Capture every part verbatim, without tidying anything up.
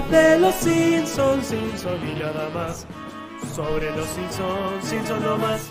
de los Simpsons, Simpsons y nada más. Sobre los Simpsons, Simpsons no más.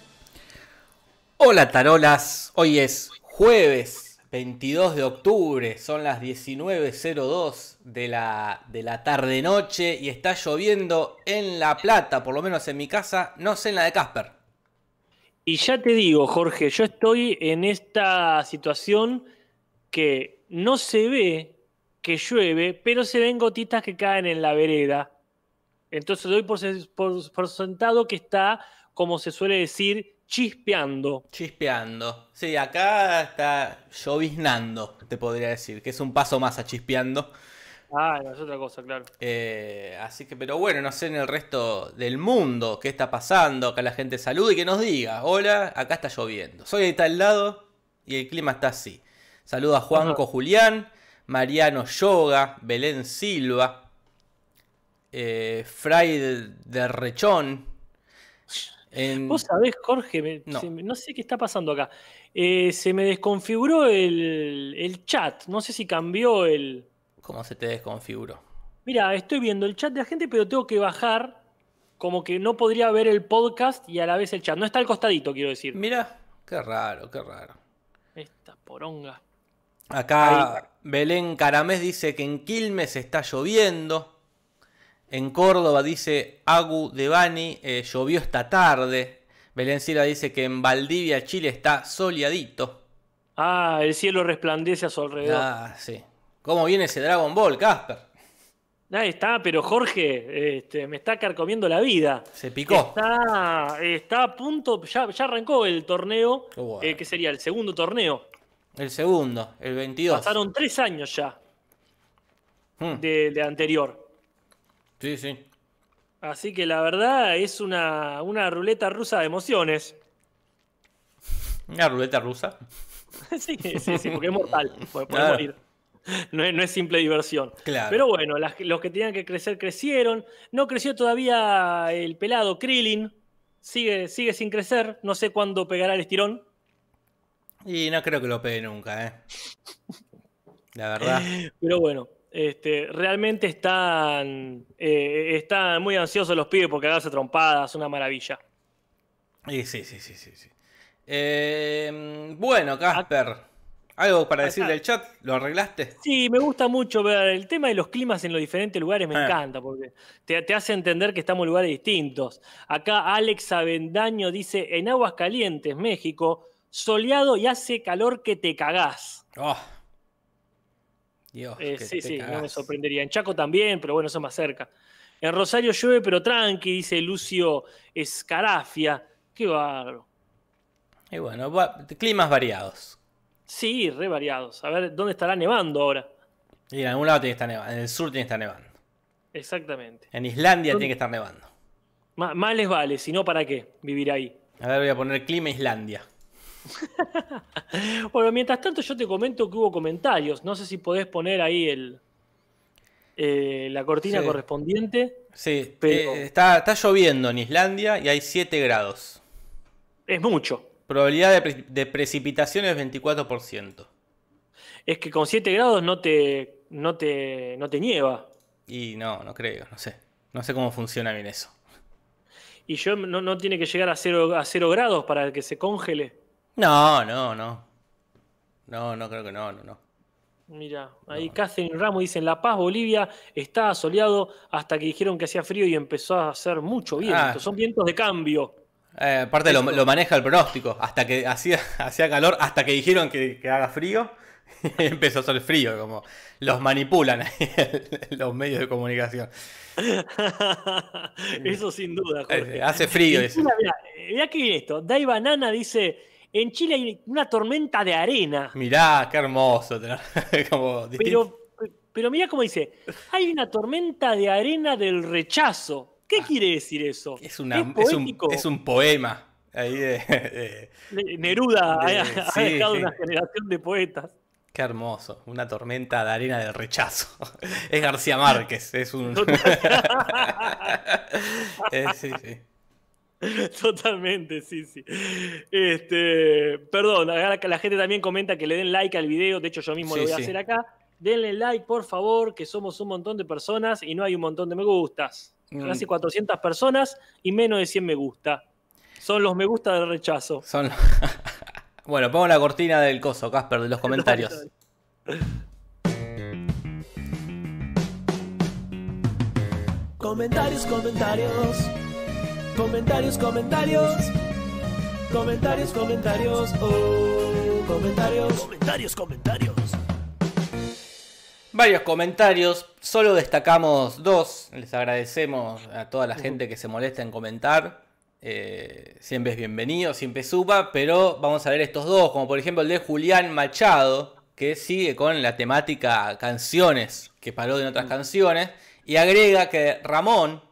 Hola tarolas, hoy es jueves veintidós de octubre, son las diecinueve cero dos de la, de la tarde-noche y está lloviendo en La Plata, por lo menos en mi casa, no sé en la de Casper. Y ya te digo, Jorge, yo estoy en esta situación que no se ve que llueve, pero se ven gotitas que caen en la vereda. Entonces doy por, por, por sentado que está, como se suele decir, chispeando. Chispeando. Sí, acá está lloviznando, te podría decir, que es un paso más a chispeando. Ah, no, es otra cosa, claro. Eh, así que, pero bueno, no sé en el resto del mundo qué está pasando. Acá la gente saluda y que nos diga: hola, acá está lloviendo. Soy de tal lado y el clima está así. Saluda a Juanco Ajá. Julián, Mariano Yoga, Belén Silva, eh, Fray de, de Rechón. En... Vos sabés, Jorge, me, no. se, no sé qué está pasando acá. Eh, se me desconfiguró el, el chat. No sé si cambió el... ¿Cómo se te desconfiguró? Mira, estoy viendo el chat de la gente, pero tengo que bajar. Como que no podría ver el podcast y a la vez el chat. No está al costadito, quiero decir. Mira, qué raro, qué raro. Esta poronga. Acá Ahí. Belén Caramés dice que en Quilmes está lloviendo. En Córdoba dice Agu Devani, eh, llovió esta tarde. Belén Silva dice que en Valdivia, Chile, está soleadito. Ah, el cielo resplandece a su alrededor. Ah, sí. ¿Cómo viene ese Dragon Ball, Casper? Ahí está, pero Jorge, este, me está carcomiendo la vida. Se picó. Está, está a punto, ya, ya arrancó el torneo, Qué bueno. eh, que sería el segundo torneo. El segundo, el veintidós. Pasaron tres años ya Hmm. de, de anterior. Sí, sí. Así que la verdad es una, una ruleta rusa de emociones. Una ruleta rusa. Sí, sí, sí, porque es mortal. Puede, puede Ah. morir. No es, no es simple diversión. Claro. Pero bueno, las- los que tenían que crecer, crecieron. No creció todavía el pelado Krillin. Sigue, sigue sin crecer. No sé cuándo pegará el estirón. Y no creo que lo pegue nunca, eh. La verdad. Pero bueno, este, realmente están, eh, están muy ansiosos los pibes porque hagarse trompadas. Una maravilla. Y sí, sí, sí, sí, sí. Eh, bueno, Casper, ¿algo para decir Acá. del chat? ¿Lo arreglaste? Sí, me gusta mucho ver el tema de los climas en los diferentes lugares, me Ah. encanta, porque te, te hace entender que estamos en lugares distintos. Acá Alex Avendaño dice, en Aguascalientes, México, soleado y hace calor que te cagás. Oh. Dios, Eh, que sí, te sí, no me cagás. sorprendería. En Chaco también, pero bueno, eso es más cerca. En Rosario llueve, pero tranqui, dice Lucio Escarafia. Qué bárbaro. Y bueno, va- climas variados. Sí, re variados. A ver, ¿dónde estará nevando ahora? Y en algún lado tiene que estar nevando. En el sur tiene que estar nevando. Exactamente. En Islandia ¿Dónde? tiene que estar nevando. Má- Más les vale, si no, ¿para qué vivir ahí? A ver, voy a poner clima Islandia. Bueno, mientras tanto yo te comento que hubo comentarios. No sé si podés poner ahí el, eh, la cortina Sí. correspondiente. Sí, Pero- eh, está, está lloviendo en Islandia y hay siete grados. Es mucho. Probabilidad de, pre- de precipitación es veinticuatro por ciento. Es que con siete grados no te, no te, no te nieva. Y no, no creo, no sé. No sé cómo funciona bien eso. Y yo no, no tiene que llegar a cero, a cero grados para que se congele. No, no, no. No, no creo que no, no, no. Mira, ahí No. Catherine Ramos dice, en La Paz, Bolivia, está soleado hasta que dijeron que hacía frío y empezó a hacer mucho viento. Ah. Son vientos de cambio. Eh, aparte lo, Eso. lo maneja el pronóstico. Hasta que hacía, hacía calor, hasta que dijeron que, que haga frío. Y empezó a hacer frío, como los manipulan ahí los medios de comunicación. Eso sin duda, Jorge. Eh, hace frío, En dice. Chile, mirá, mirá que viene esto. Dai Banana dice, en Chile hay una tormenta de arena. Mirá, qué hermoso. tener como distinto- Pero, pero mirá cómo dice, hay una tormenta de arena del rechazo. ¿Qué quiere decir eso? es, una, es, un, poético. es un poema. Ahí de, de- Le- Neruda de- ha, ha sí, dejado sí. una generación de poetas. Qué hermoso. Una tormenta de arena del rechazo. Es García Márquez. Es un. Eh, sí, sí. Totalmente, sí, sí. Este, perdón, ahora que la gente también comenta que le den like al video, de hecho yo mismo Sí, lo voy a sí. hacer acá. denle like, por favor, que somos un montón de personas y no hay un montón de me gustas. Mm. Casi cuatrocientas personas y menos de cien me gusta. Son los me gusta del rechazo. Son... Bueno, pongo la cortina del coso, Casper, de los comentarios. Comentarios, comentarios. Comentarios, comentarios. Comentarios, comentarios. Oh, comentarios. Comentarios, comentarios. Varios comentarios, solo destacamos dos. Les agradecemos a toda la gente que se molesta en comentar. Eh, siempre es bienvenido, siempre suba, pero vamos a ver estos dos, como por ejemplo el de Julián Machado, que sigue con la temática canciones, que paró de otras canciones, y agrega que Ramón,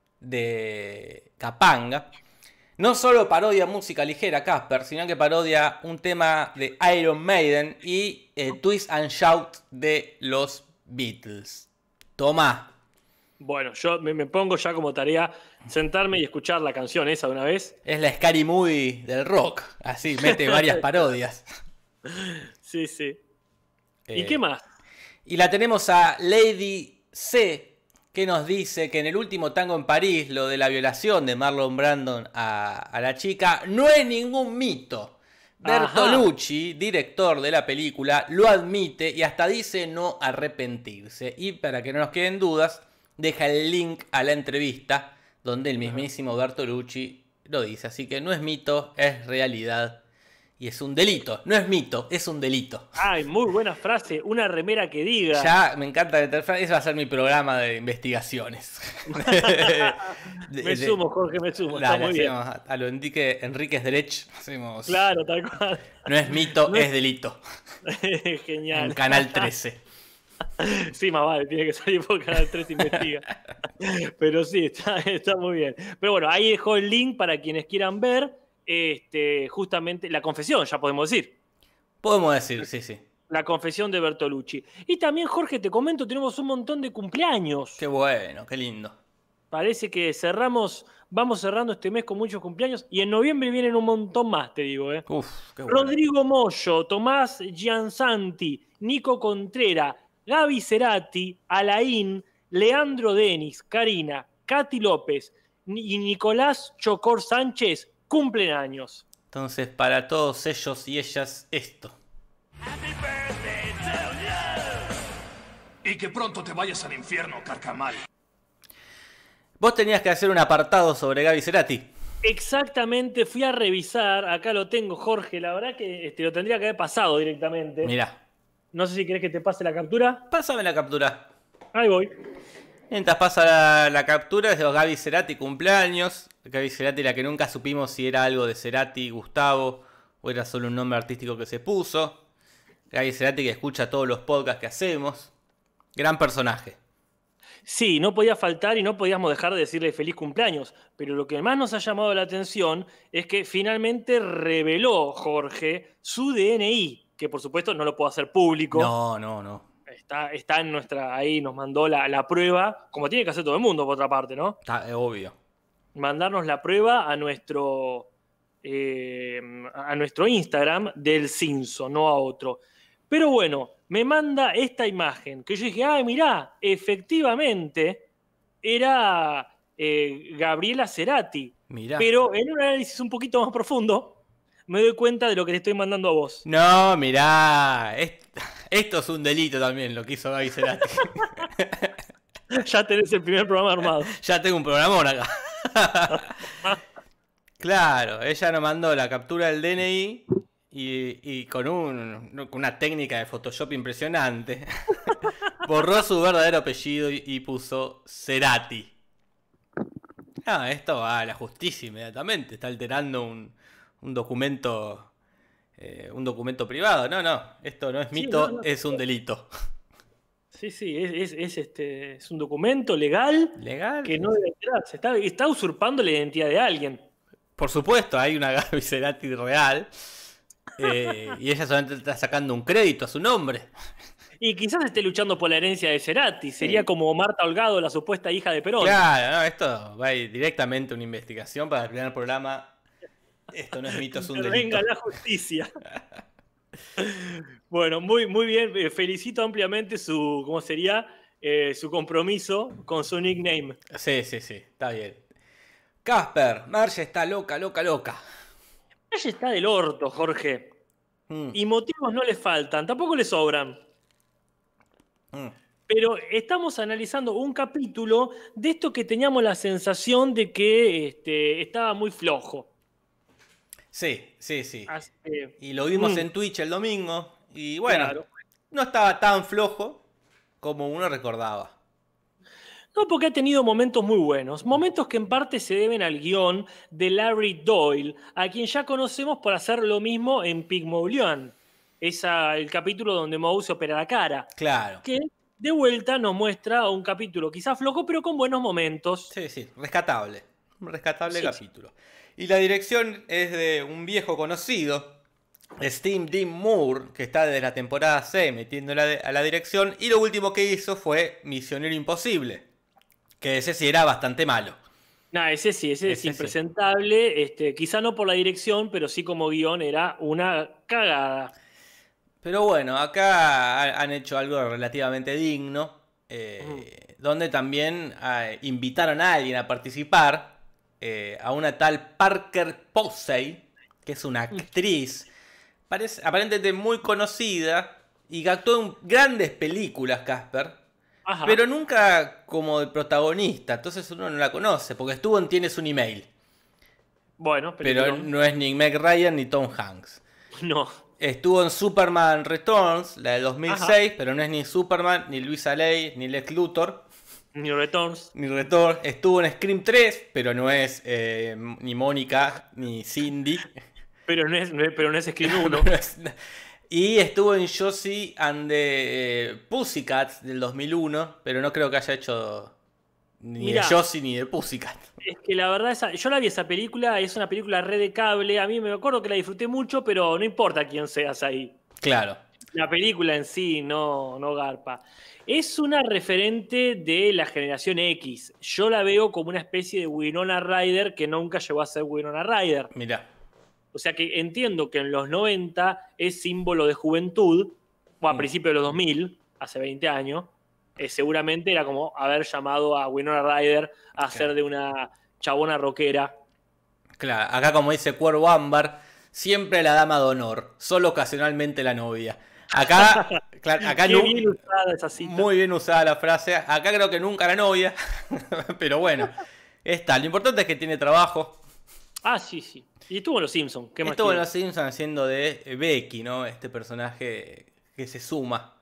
de Capanga, no solo parodia música ligera, Casper, sino que parodia un tema de Iron Maiden y eh, Twist and Shout de los Beatles. Tomá. Bueno, yo me, me pongo ya como tarea sentarme y escuchar la canción esa de una vez. Es la Scary Movie del rock. Así, mete varias parodias. Sí, sí. Eh, ¿Y qué más? Y la tenemos a Lady C, que nos dice que en el último Tango en París, lo de la violación de Marlon Brandon a, a la chica, no es ningún mito. Bertolucci, director de la película, lo admite y hasta dice no arrepentirse. Y para que no nos queden dudas, deja el link a la entrevista donde el mismísimo Bertolucci lo dice. Así que no es mito, es realidad. Y es un delito. No es mito, es un delito. Ay, muy buena frase. Una remera que diga. Ya, me encanta meter frases. Ese va a ser mi programa de investigaciones. me de, sumo, Jorge, me sumo. Dale, está muy bien. A, a lo Enrique, Enríquez Derech. Hacemos... Claro, tal cual. No es mito, no es... es delito. Genial. En Canal trece. Sí, más vale, tiene que salir por Canal trece investiga. Pero sí, está, está muy bien. Pero bueno, ahí dejó el link para quienes quieran ver. Este, justamente la confesión, ya podemos decir. Podemos decir, sí, sí. La confesión de Bertolucci. Y también, Jorge, te comento, tenemos un montón de cumpleaños. Qué bueno, qué lindo. Parece que cerramos, vamos cerrando este mes con muchos cumpleaños y en noviembre vienen un montón más, te digo. ¿eh? Uf, qué bueno. Rodrigo Mollo, Tomás Giansanti, Nico Contrera, Gaby Cerati, Alain, Leandro Denis, Karina, Katy López y Nicolás Chocor Sánchez cumplen años. Entonces, para todos ellos y ellas, esto. Happy birthday to you. Y que pronto te vayas al infierno, carcamal. Vos tenías que hacer un apartado sobre Gaby Cerati. Exactamente, fui a revisar, acá lo tengo, Jorge, la verdad que este, lo tendría que haber pasado directamente. Mirá. No sé si querés que te pase la captura. Pásame la captura. Ahí voy. Mientras pasa la, la captura, es de Gaby Cerati cumpleaños. Gaby Cerati, la que nunca supimos si era algo de Cerati, Gustavo, o era solo un nombre artístico que se puso. Gaby Cerati, que escucha todos los podcasts que hacemos. Gran personaje. Sí, no podía faltar y no podíamos dejar de decirle feliz cumpleaños. Pero lo que más nos ha llamado la atención es que finalmente reveló, Jorge, su D N I. Que por supuesto no lo puedo hacer público. No, no, no. Está, está en nuestra... Ahí nos mandó la, la prueba, como tiene que hacer todo el mundo, por otra parte, ¿no? Está, es obvio. Mandarnos la prueba a nuestro, eh, a nuestro Instagram del Cinso, no a otro. Pero bueno, me manda esta imagen, que yo dije, ay, mirá, efectivamente era eh, Gabriela Cerati. Mirá. Pero en un análisis un poquito más profundo, me doy cuenta de lo que le estoy mandando a vos. No, mirá. Esto, esto es un delito también, lo que hizo Gaby Cerati. Ya tenés el primer programa armado. Ya tengo un programón acá. Claro, ella nos mandó la captura del D N I y, y con un, una técnica de Photoshop impresionante borró su verdadero apellido y, y puso Cerati. Ah, esto va a la justicia inmediatamente. Está alterando un, un documento eh, un documento privado. No, no, esto no es mito, sí, no, no. Es un delito. Sí, sí, es, es, es, este, es un documento legal, legal que no debe enterarse. Está, está usurpando la identidad de alguien. Por supuesto, hay una Gaby Cerati real eh, y ella solamente está sacando un crédito a su nombre. Y quizás esté luchando por la herencia de Cerati. Sería sí. como Marta Holgado, la supuesta hija de Perón. Claro, no, esto va a ir directamente a una investigación para el primer programa. Esto no es mito, es un delito. Venga la justicia. Bueno, muy, muy bien. Eh, Felicito ampliamente su, ¿cómo sería? Eh, su compromiso con su nickname. Sí, sí, sí, está bien. Casper, Marge está loca, loca, loca. Ella está del orto, Jorge. Mm, Y motivos no le faltan, tampoco le sobran. mm. Pero estamos analizando un capítulo de esto que teníamos la sensación de que este, estaba muy flojo. Sí, sí, sí. Así que, Y lo vimos mm, en Twitch el domingo. Y bueno, claro. no estaba tan flojo como uno recordaba. No, porque ha tenido momentos muy buenos. Momentos que en parte se deben al guión de Larry Doyle, a quien ya conocemos por hacer lo mismo en Pygmalion. Es a- el capítulo donde Moe se opera la cara. Claro. Que de vuelta nos muestra un capítulo quizás flojo, pero con buenos momentos. Sí, sí, rescatable. Un rescatable Sí, sí. capítulo. Y la dirección es de un viejo conocido, Steve Dean Moore, que está desde la temporada seis metiéndola de- a la dirección. Y lo último que hizo fue Misionero Imposible, que ese sí era bastante malo. Nah, ese sí, ese, Ese es sí. impresentable. Este, quizá no por la dirección, pero sí como guión era una cagada. Pero bueno, acá ha- han hecho algo relativamente digno, eh, donde también eh, invitaron a alguien a participar, eh, a una tal Parker Posey, que es una actriz, parece, aparentemente muy conocida, y que actuó en grandes películas, Casper, Ajá. pero nunca como de protagonista, entonces uno no la conoce, porque estuvo en Tienes un email, Bueno, pero pero no es ni Meg Ryan ni Tom Hanks. no. Estuvo en Superman Returns, la de dos mil seis, pero no es ni Superman, ni Luisa Ley, ni Lex Luthor, New Returns. ni Return. Estuvo en Scream tres, pero no es eh, ni Mónica, ni Cindy. Pero no es, no es- pero no es Scream uno. No es- y estuvo en Josie and the eh, Pussycats del dos mil uno, pero no creo que haya hecho ni Mirá. de Josie ni de Pussycat. Es que la verdad, esa, yo la vi esa película, es una película red de cable. A mí me acuerdo que la disfruté mucho, pero no importa quién seas ahí. Claro. La película en sí no, no garpa. Es una referente de la generación X. Yo la veo como una especie de Winona Ryder que nunca llegó a ser Winona Ryder. Mirá. O sea que entiendo que en los noventa es símbolo de juventud, o a Mm. principios de los dos mil, hace veinte años. Eh, seguramente era como haber llamado a Winona Ryder a hacer de una chabona rockera. Claro, acá como dice Cuervo Ámbar, siempre la dama de honor, solo ocasionalmente la novia. Acá, claro, acá Qué nu- bien usada esa cita. muy bien usada la frase. Acá creo que nunca la novia, pero bueno, está. Lo importante es que tiene trabajo. Ah, sí, sí. Y estuvo en Los Simpsons. ¿Qué más Estuvo en quiere? Los Simpsons haciendo de Becky, ¿no? Este personaje que se suma.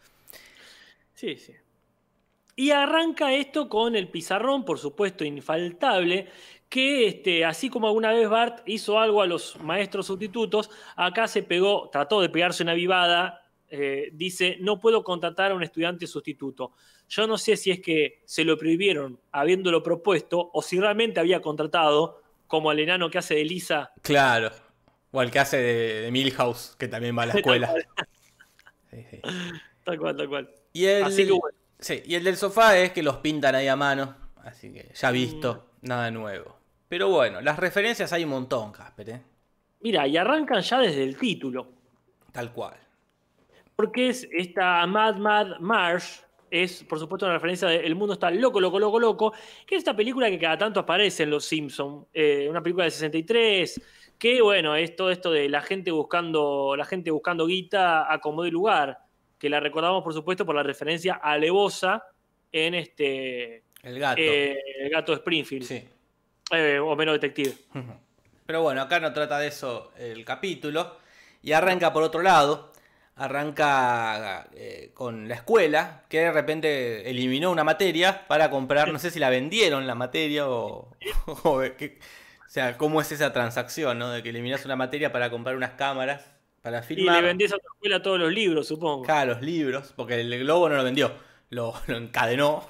Sí, sí. Y arranca esto con el pizarrón, por supuesto, infaltable, que este, así como alguna vez Bart hizo algo a los maestros sustitutos, acá se pegó, trató de pegarse una vivada, eh, dice, no puedo contratar a un estudiante sustituto. Yo no sé si es que se lo prohibieron habiéndolo propuesto o si realmente había contratado, como al enano que hace de Lisa. Claro. O el que hace de, de Milhouse, que también va a la escuela. Sí, sí. Tal cual, tal cual. Y el, Así que bueno. sí, y el del sofá es que los pintan ahí a mano. Así que ya visto, nada nuevo. Pero bueno, las referencias hay un montón, Casper, ¿eh? Mira, y arrancan ya desde el título. Tal cual. Porque es esta Mad Mad Marsh, es por supuesto una referencia de El mundo está loco, loco, loco, loco, que es esta película que cada tanto aparece en Los Simpsons, eh, una película de sesenta y tres, que bueno, es todo esto de la gente buscando, la gente buscando guita a como de lugar, que la recordamos por supuesto por la referencia alevosa en este El gato. eh, El gato de Springfield, Sí. eh, o menos detective. Pero bueno, acá no trata de eso el capítulo. Y arranca por otro lado. Arranca eh, con la escuela, que de repente eliminó una materia para comprar, no sé si la vendieron la materia o... o, que- o sea, cómo es esa transacción, ¿no? De que eliminas una materia para comprar unas cámaras para Y filmar. le vendés a tu escuela todos los libros, supongo. Claro, los libros, porque el globo no lo vendió, lo, lo encadenó.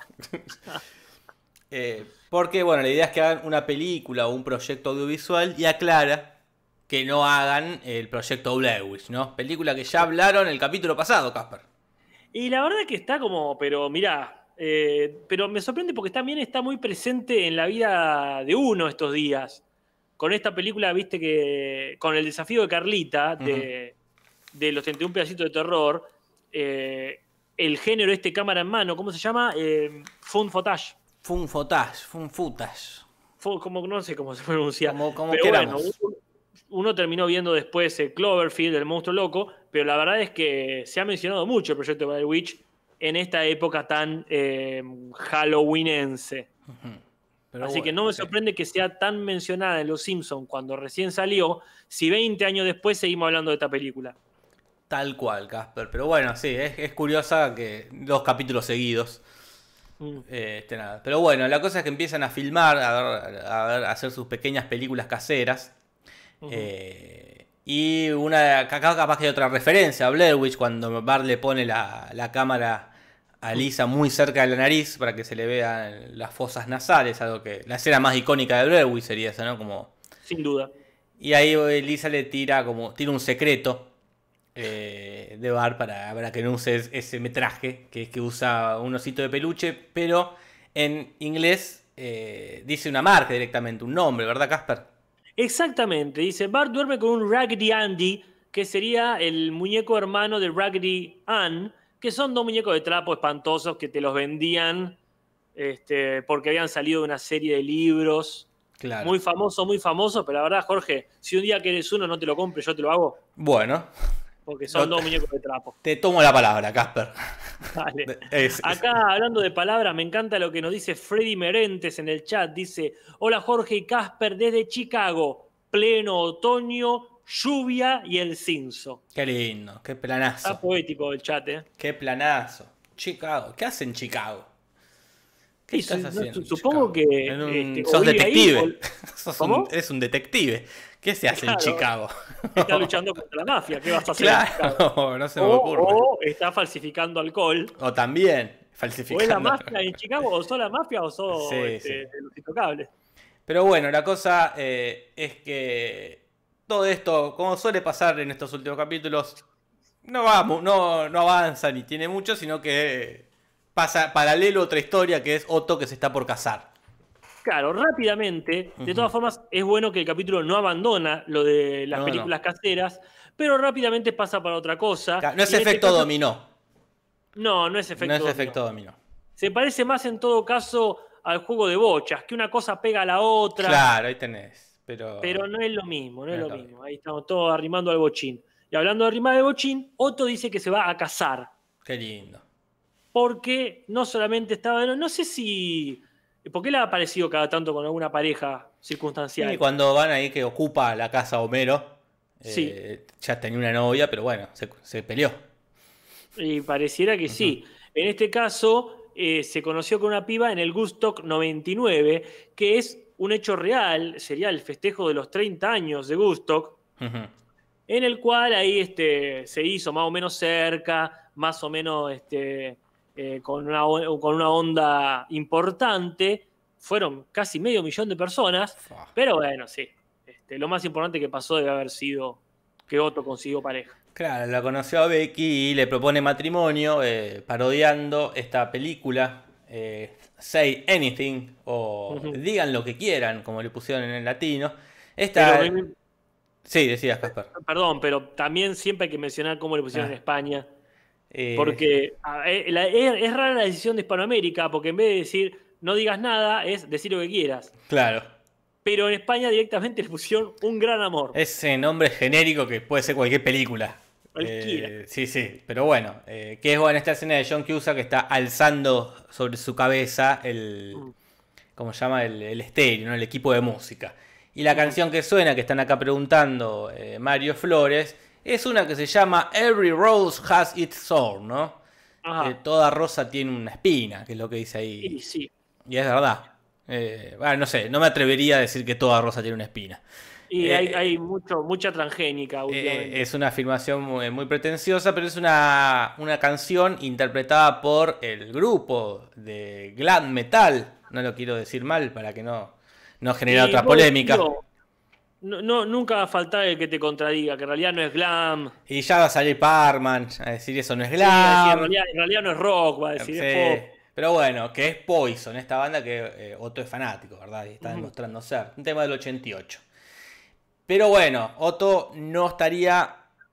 Eh, porque, bueno, la idea es que hagan una película o un proyecto audiovisual y aclara que no hagan el proyecto Blair Witch, ¿no? Película que ya hablaron el capítulo pasado, Casper. Y la verdad que está como, pero mirá, eh, pero me sorprende porque también está muy presente en la vida de uno estos días. Con esta película, viste que, con el desafío de Carlita, de, de los treinta y un pedacitos de terror, eh, el género este cámara en mano, ¿cómo se llama? Eh, Found footage. Fun footage, fun footage. Fue como, no sé cómo se pronuncia. Como, como pero queramos. bueno, uno, uno terminó viendo después el Cloverfield, el monstruo loco, pero la verdad es que se ha mencionado mucho el proyecto Blair Witch en esta época tan eh, halloweenense. Ujú. Pero Así bueno, que no me sí. sorprende que sea tan mencionada en Los Simpsons cuando recién salió, si veinte años después seguimos hablando de esta película. Tal cual, Casper. Pero bueno, sí, es, es curiosa que dos capítulos seguidos. Mm. Eh, este, nada. Pero bueno, la cosa es que empiezan a filmar, a, ver, a, ver, a hacer sus pequeñas películas caseras. Ujú. Eh, y una acá capaz que hay otra referencia a Blair Witch cuando Bart le pone la, la cámara a Lisa muy cerca de la nariz para que se le vean las fosas nasales, algo que la escena más icónica de Blair Witch sería esa, ¿no? Como, Sin duda. y ahí Lisa le tira como tira un secreto eh, de Bart para, para que no use ese metraje, que es que usa un osito de peluche, pero en inglés eh, dice una marca directamente, un nombre, ¿verdad, Casper? Exactamente, dice, Bart duerme con un Raggedy Andy, que sería el muñeco hermano de Raggedy Ann, que son dos muñecos de trapo espantosos que te los vendían este, porque habían salido de una serie de libros. Claro. Muy famoso, muy famoso, pero la verdad, Jorge, si un día querés uno, no te lo compres, yo te lo hago, Bueno, porque son No- dos muñecos de trapo. te tomo la palabra, Casper. Dale. Es- es- Acá, hablando de palabras, me encanta lo que nos dice Freddy Merentes en el chat. Dice, hola Jorge y Casper desde Chicago, pleno otoño, lluvia y el cinzo. Qué lindo, qué Está planazo. poético el chat, ¿eh? Qué planazo. Chicago, ¿qué haces en Chicago? ¿Qué Sí, estás su- haciendo? su- en supongo Chicago? que, En un- este, o sos vive ahí, detective. o- Sos ¿Cómo? un, eres un detective. ¿Qué se hace en Claro. Chicago? Está luchando contra la mafia. ¿Qué vas a hacer en Chicago? Claro, no se me O, ocurre. o está falsificando alcohol. O también, O es la falsificando. mafia en Chicago, o sos la mafia, o sos Sí, este, sí. de los intocables. Pero bueno, la cosa eh, es que todo esto, como suele pasar en estos últimos capítulos, no, va, mu- no, no avanza ni tiene mucho, sino que pasa paralelo a otra historia que es Otto que se está por casar. Claro, rápidamente, de Ujú. todas formas, es bueno que el capítulo no abandona lo de las No, películas caseras, pero rápidamente pasa para otra cosa. No es Y en este efecto caso- dominó. No, no es efecto No es dominó. efecto dominó. Se parece más en todo caso al juego de bochas, que una cosa pega a la otra, Claro, ahí tenés. Pero, pero no es lo mismo, no es No lo es lo mismo. Ahí estamos todos arrimando al bochín. Y hablando de arrimar al bochín, Otto dice que se va a casar, qué lindo. porque no solamente estaba, no, no sé si, porque él ha aparecido cada tanto con alguna pareja circunstancial. Y cuando van ahí que ocupa la casa Homero, Sí. eh, ya tenía una novia, pero bueno, se, se peleó. Y pareciera que sí. En este caso, eh, se conoció con una piba en el Woodstock noventa y nueve, que es un hecho real, sería el festejo de los treinta años de Woodstock, Ujú. en el cual ahí este, se hizo más o menos cerca, más o menos este, eh, con, una, o- con una onda importante. Fueron casi medio millón de personas, Fua. pero bueno, sí. Este, lo más importante que pasó debe haber sido que Otto consiguió pareja. Claro, la conoció a Becky y le propone matrimonio eh, parodiando esta película eh, Say Anything o Ujú. Digan lo que quieran, como le pusieron en el latino. Esta... Pero me- Sí, decías, Casper. Perdón, pero también siempre hay que mencionar cómo le pusieron Ah. en España. Eh, Porque a- eh, la- es, es rara la decisión de Hispanoamérica, porque en vez de decir no digas nada, es decir lo que quieras. Claro. Pero en España directamente le pusieron un gran amor. Ese nombre genérico que puede ser cualquier película. Cualquiera. Eh, sí, sí. Pero bueno, eh, que es en esta escena de John Cusack que está alzando sobre su cabeza el... Mm. ¿Cómo se llama? El, el estéreo, ¿no? El equipo de música. Y la canción que suena, que están acá preguntando eh, Mario Flores, es una que se llama Every Rose Has Its Thorn, ¿no? Ajá. Eh, toda rosa tiene una espina, que es lo que dice ahí. Y sí. Y es verdad. Eh, bueno, no sé, no me atrevería a decir que toda rosa tiene una espina. Y Eh, hay, hay mucho, mucha transgénica Eh, últimamente. es una afirmación muy, muy pretenciosa, pero es una, una canción interpretada por el grupo de glam metal. No lo quiero decir mal para que no, no genere Y otra vos, polémica. digo, no, no- nunca va a faltar el que te contradiga, que en realidad no es glam. Y ya va a salir Parman a decir eso no es Sí, va a decir, glam. en, realidad, en realidad no es rock, va a decir, Sí, es pop. pero bueno, que es Poison, esta banda que eh, Otto es fanático, ¿verdad? Y está Ujú. demostrando ser. Un tema del ochenta y ocho. Pero bueno, Otto no estaría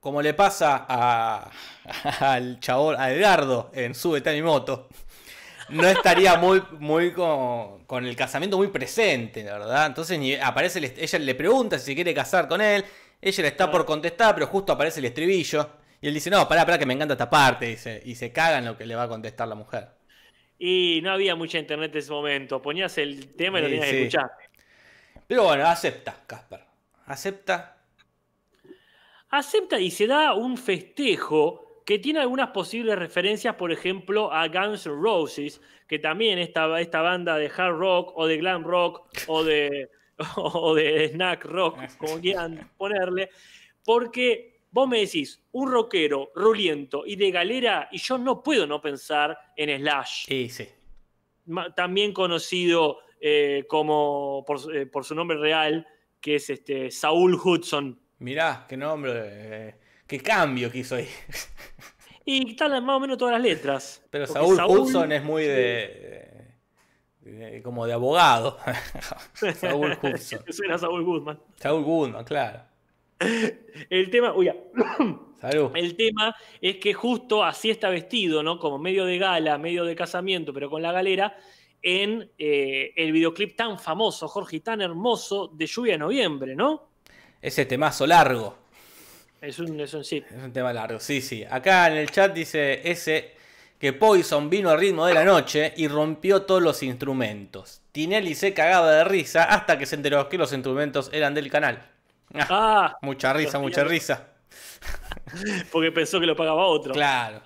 como le pasa a, al chabón, a Edgardo en Súbete a mi moto, no estaría muy, muy con, con el casamiento muy presente, la verdad. Entonces ni aparece el, ella le pregunta si se quiere casar con él, ella le está por contestar, pero justo aparece el estribillo. Y él dice, no, pará, pará, que me encanta esta parte. Dice, y se caga en lo que le va a contestar la mujer. Y no había mucha internet en ese momento. Ponías el tema y lo Sí, tenías sí. que escuchar. Pero bueno, acepta, Casper. Acepta. Acepta y se da un festejo que tiene algunas posibles referencias, por ejemplo, a Guns N' Roses, que también esta, esta banda de hard rock o de glam rock o de, o de snack rock, como quieran ponerle, porque vos me decís, un rockero ruliento y de galera, y yo no puedo no pensar en Slash. Sí, sí. También conocido eh, como por, eh, por su nombre real, que es este, Saul Hudson. Mirá, qué nombre, eh, qué cambio que hizo ahí. Y están más o menos todas las letras. Pero Porque Saul, Saúl Hudson es muy de, de- de- como de abogado. Saul Hudson. Suena a Saul Goodman. Saul Goodman, claro. El tema, uy, Salud. el tema es que justo así está vestido, ¿no? Como medio de gala, medio de casamiento, pero con la galera, en eh, el videoclip tan famoso, Jorge, y tan hermoso de Lluvia de Noviembre, ¿no? Ese temazo largo. Es un, es un sí. Es un tema largo, sí, sí. Acá en el chat dice ese que Poison vino al ritmo de la noche y rompió todos los instrumentos. Tinelli se cagaba de risa hasta que se enteró que los instrumentos eran del canal. Ah, Ah, mucha risa, mucha los- risa. porque pensó que lo pagaba otro. Claro.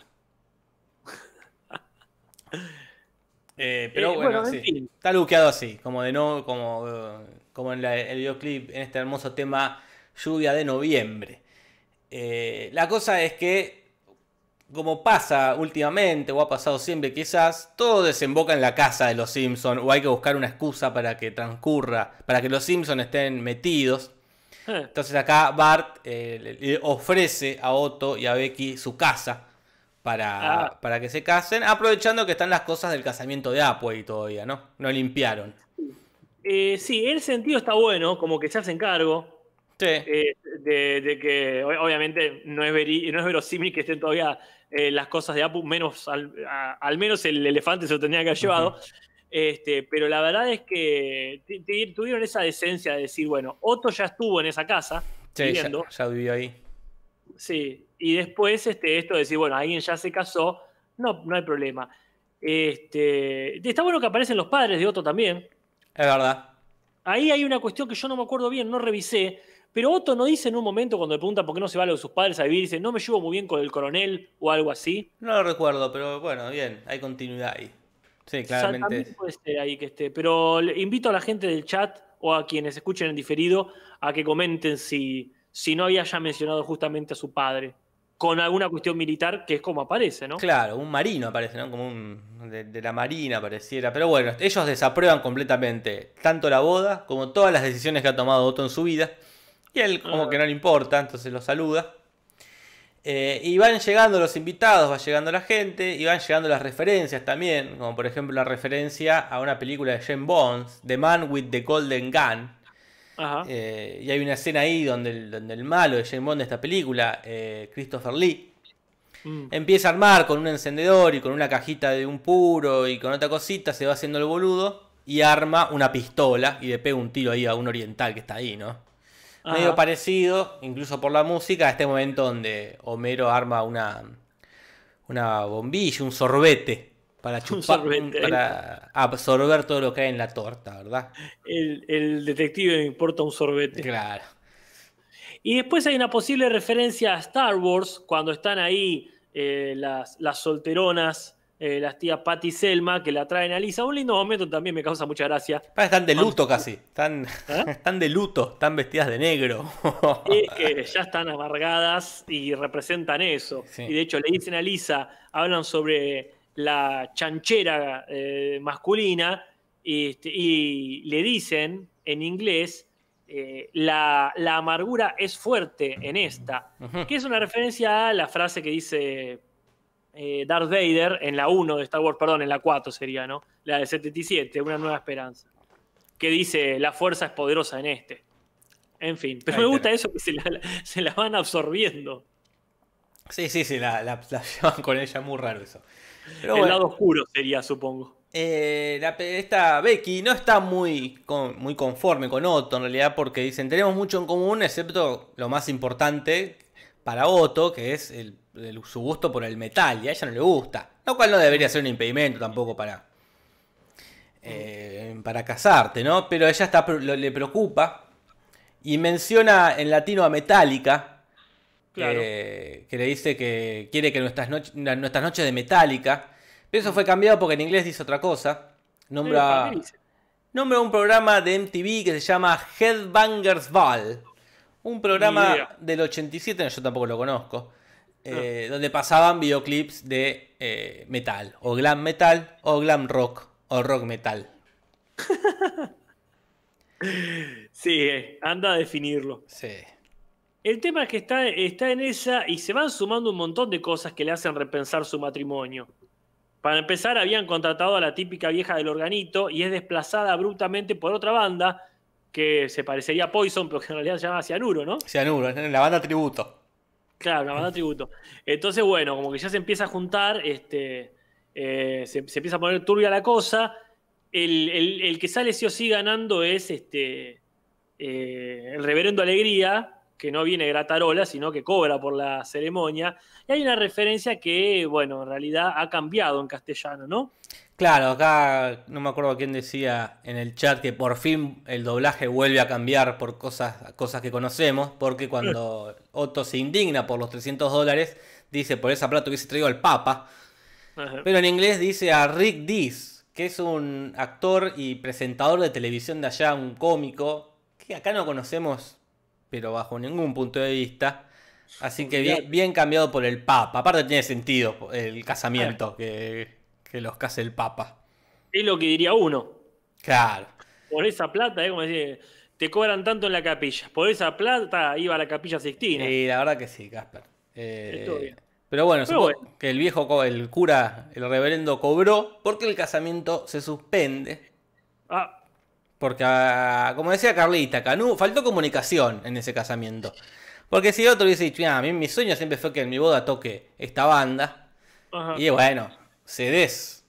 Eh, pero Eh, bueno, bueno, en sí. fin. Está luqueado así, como de no, como, eh, como en la- el videoclip, en este hermoso tema Lluvia de Noviembre. Eh, la cosa es que, como pasa últimamente, o ha pasado siempre quizás, todo desemboca en la casa de los Simpsons, o hay que buscar una excusa para que transcurra, para que los Simpsons estén metidos. Eh, Entonces acá Bart eh, le- le ofrece a Otto y a Becky su casa para, Ah. para que se casen, aprovechando que están las cosas del casamiento de Apway todavía, ¿no? No limpiaron. eh, sí, el sentido está bueno, como que se hacen cargo. Sí, Eh, de, de que o- obviamente no es, veri- no es verosímil que estén todavía eh, las cosas de Apu, menos al, a- al menos el elefante se lo tenía que haber llevado. Este, pero la verdad es que t- t- tuvieron esa decencia de decir, bueno, Otto ya estuvo en esa casa sí, ya, viviendo, ya vivió ahí. sí, y después este, esto de decir, bueno, alguien ya se casó, no, no hay problema. Este, está bueno que aparecen los padres de Otto también. Es verdad. Ahí hay una cuestión que yo no me acuerdo bien, no revisé, pero Otto no dice en un momento cuando le preguntan por qué no se va a lo de sus padres a vivir, dice, no me llevo muy bien con el coronel o algo así. No lo recuerdo, pero bueno, bien, hay continuidad ahí. Sí, O sea, también claramente. puede ser ahí que esté, pero le invito a la gente del chat o a quienes escuchen en diferido a que comenten si, si no había ya mencionado justamente a su padre, con alguna cuestión militar, que es como aparece, ¿no? Claro, un marino parece, ¿no? Como un de, de la marina pareciera. Pero bueno, ellos desaprueban completamente tanto la boda como todas las decisiones que ha tomado Otto en su vida. Y él como Ah. que no le importa, entonces lo saluda. Eh, y van llegando los invitados, va llegando la gente, y van llegando las referencias también, como por ejemplo la referencia a una película de James Bond, The Man with the Golden Gun. Ajá. Eh, y hay una escena ahí donde el, donde el malo de James Bond de esta película, eh, Christopher Lee, Mm. empieza a armar con un encendedor y con una cajita de un puro y con otra cosita, se va haciendo el boludo y arma una pistola y le pega un tiro ahí a un oriental que está ahí, ¿no? Ajá. Medio parecido, incluso por la música, a este momento donde Homero arma una, una bombilla, un sorbete para chupar, sorbete. para absorber todo lo que hay en la torta, ¿verdad? El, el detective me importa un sorbete. Claro. Y después hay una posible referencia a Star Wars, cuando están ahí eh, las, las solteronas, eh, las tías Patty y Selma, que la traen a Lisa. Un lindo momento también me causa mucha gracia. Están de luto casi, están, ¿Eh? están de luto, están vestidas de negro. Es que ya están amargadas y representan eso. Sí. Y de hecho le dicen a Lisa, hablan sobre la chanchera eh, masculina y, este, y le dicen en inglés, eh, la, la amargura es fuerte en esta, Ujú. que es una referencia a la frase que dice eh, Darth Vader en la uno de Star Wars, perdón, en la cuatro sería, ¿no? La de setenta y siete, Una Nueva Esperanza, que dice, la fuerza es poderosa en este. En fin, pero Ahí me gusta tenés. eso que se la, se la van absorbiendo. Sí, sí, sí, la, la, la llevan con ella, muy raro eso. Pero El bueno, lado oscuro sería, supongo. eh, la pe- esta Becky no está muy, con- muy conforme con Otto en realidad porque dicen tenemos mucho en común excepto lo más importante para Otto, que es el, el- su gusto por el metal, y a ella no le gusta. Lo cual no debería ser un impedimento tampoco para, eh, para casarte, ¿no? Pero ella está, lo- le preocupa y menciona en latino a Metallica, Claro. eh, que le dice que quiere que nuestras, noches nuestras noches de Metallica. Pero eso fue cambiado porque en inglés dice otra cosa. Epa, ¿qué Nombra, dice? nombra un programa de M T V que se llama Headbangers Ball. Un Ni programa idea. del ochenta y siete, no, yo tampoco lo conozco. Ah. eh, donde pasaban videoclips de eh, metal. O glam metal, o glam rock, o rock metal. Sí, eh, anda a definirlo. Sí. El tema es que está, está en esa y se van sumando un montón de cosas que le hacen repensar su matrimonio. Para empezar, habían contratado a la típica vieja del organito y es desplazada abruptamente por otra banda que se parecería a Poison, pero que en realidad se llama Cianuro, ¿no? Cianuro, en la banda tributo. Claro, una banda tributo. Entonces, bueno, como que ya se empieza a juntar, este, eh, se, se empieza a poner turbia la cosa. El, el- el que sale sí o sí ganando es este, eh, el reverendo Alegría, que no viene gratarola, sino que cobra por la ceremonia. Y hay una referencia que, bueno, en realidad ha cambiado en castellano, ¿no? Claro, acá no me acuerdo quién decía en el chat que por fin el doblaje vuelve a cambiar por cosas, cosas que conocemos, porque cuando Otto se indigna por los trescientos dólares, dice por esa plata hubiese traído al Papa, Ajá. pero en inglés dice a Rick Dees, que es un actor y presentador de televisión de allá, un cómico, que acá no conocemos, pero bajo ningún punto de vista. Así que bien, bien cambiado por el Papa. Aparte tiene sentido el casamiento, que, que los case el Papa. Es lo que diría uno. Claro. Por esa plata, es como decir, te cobran tanto en la capilla. Por esa plata iba a la capilla Sixtina. Y la verdad que sí, Casper. Eh, Estuvo bien. pero bueno, Pero supongo bueno. que el viejo, co- el cura, el reverendo cobró porque el casamiento se suspende. Ah, Porque, ah, como decía Carlita, acá, no, faltó comunicación en ese casamiento. Porque si otro dice, "Mira, a mí mi sueño siempre fue que en mi boda toque esta banda." ajá. Y bueno, cedes.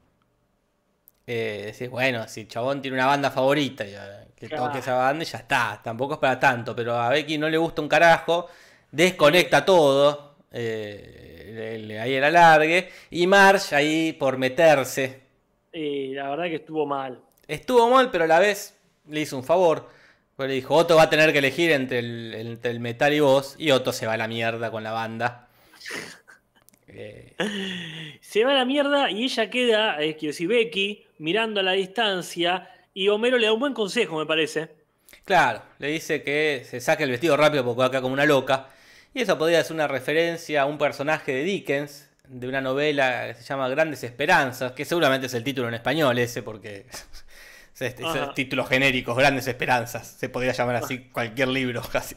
Eh, decís, bueno, si el chabón tiene una banda favorita, ya, que Claro. toque esa banda y ya está. Tampoco es para tanto, pero a Becky no le gusta un carajo, desconecta todo, eh, le, le- ahí el alargue, y Marge ahí por meterse. Y la verdad que estuvo mal. Estuvo mal, pero a la vez le hizo un favor. Pues le dijo, Otto va a tener que elegir entre el, entre el metal y vos, y Otto se va a la mierda con la banda. Eh, Se va a la mierda y ella queda, es quiero decir, Becky, mirando a la distancia y Homero le da un buen consejo, me parece. Claro, le dice que se saque el vestido rápido porque va acá como una loca. Y eso podría ser una referencia a un personaje de Dickens, de una novela que se llama Grandes Esperanzas, que seguramente es el título en español ese, porque es este- Ajá. esos títulos genéricos, Grandes Esperanzas. Se podría llamar así cualquier libro casi.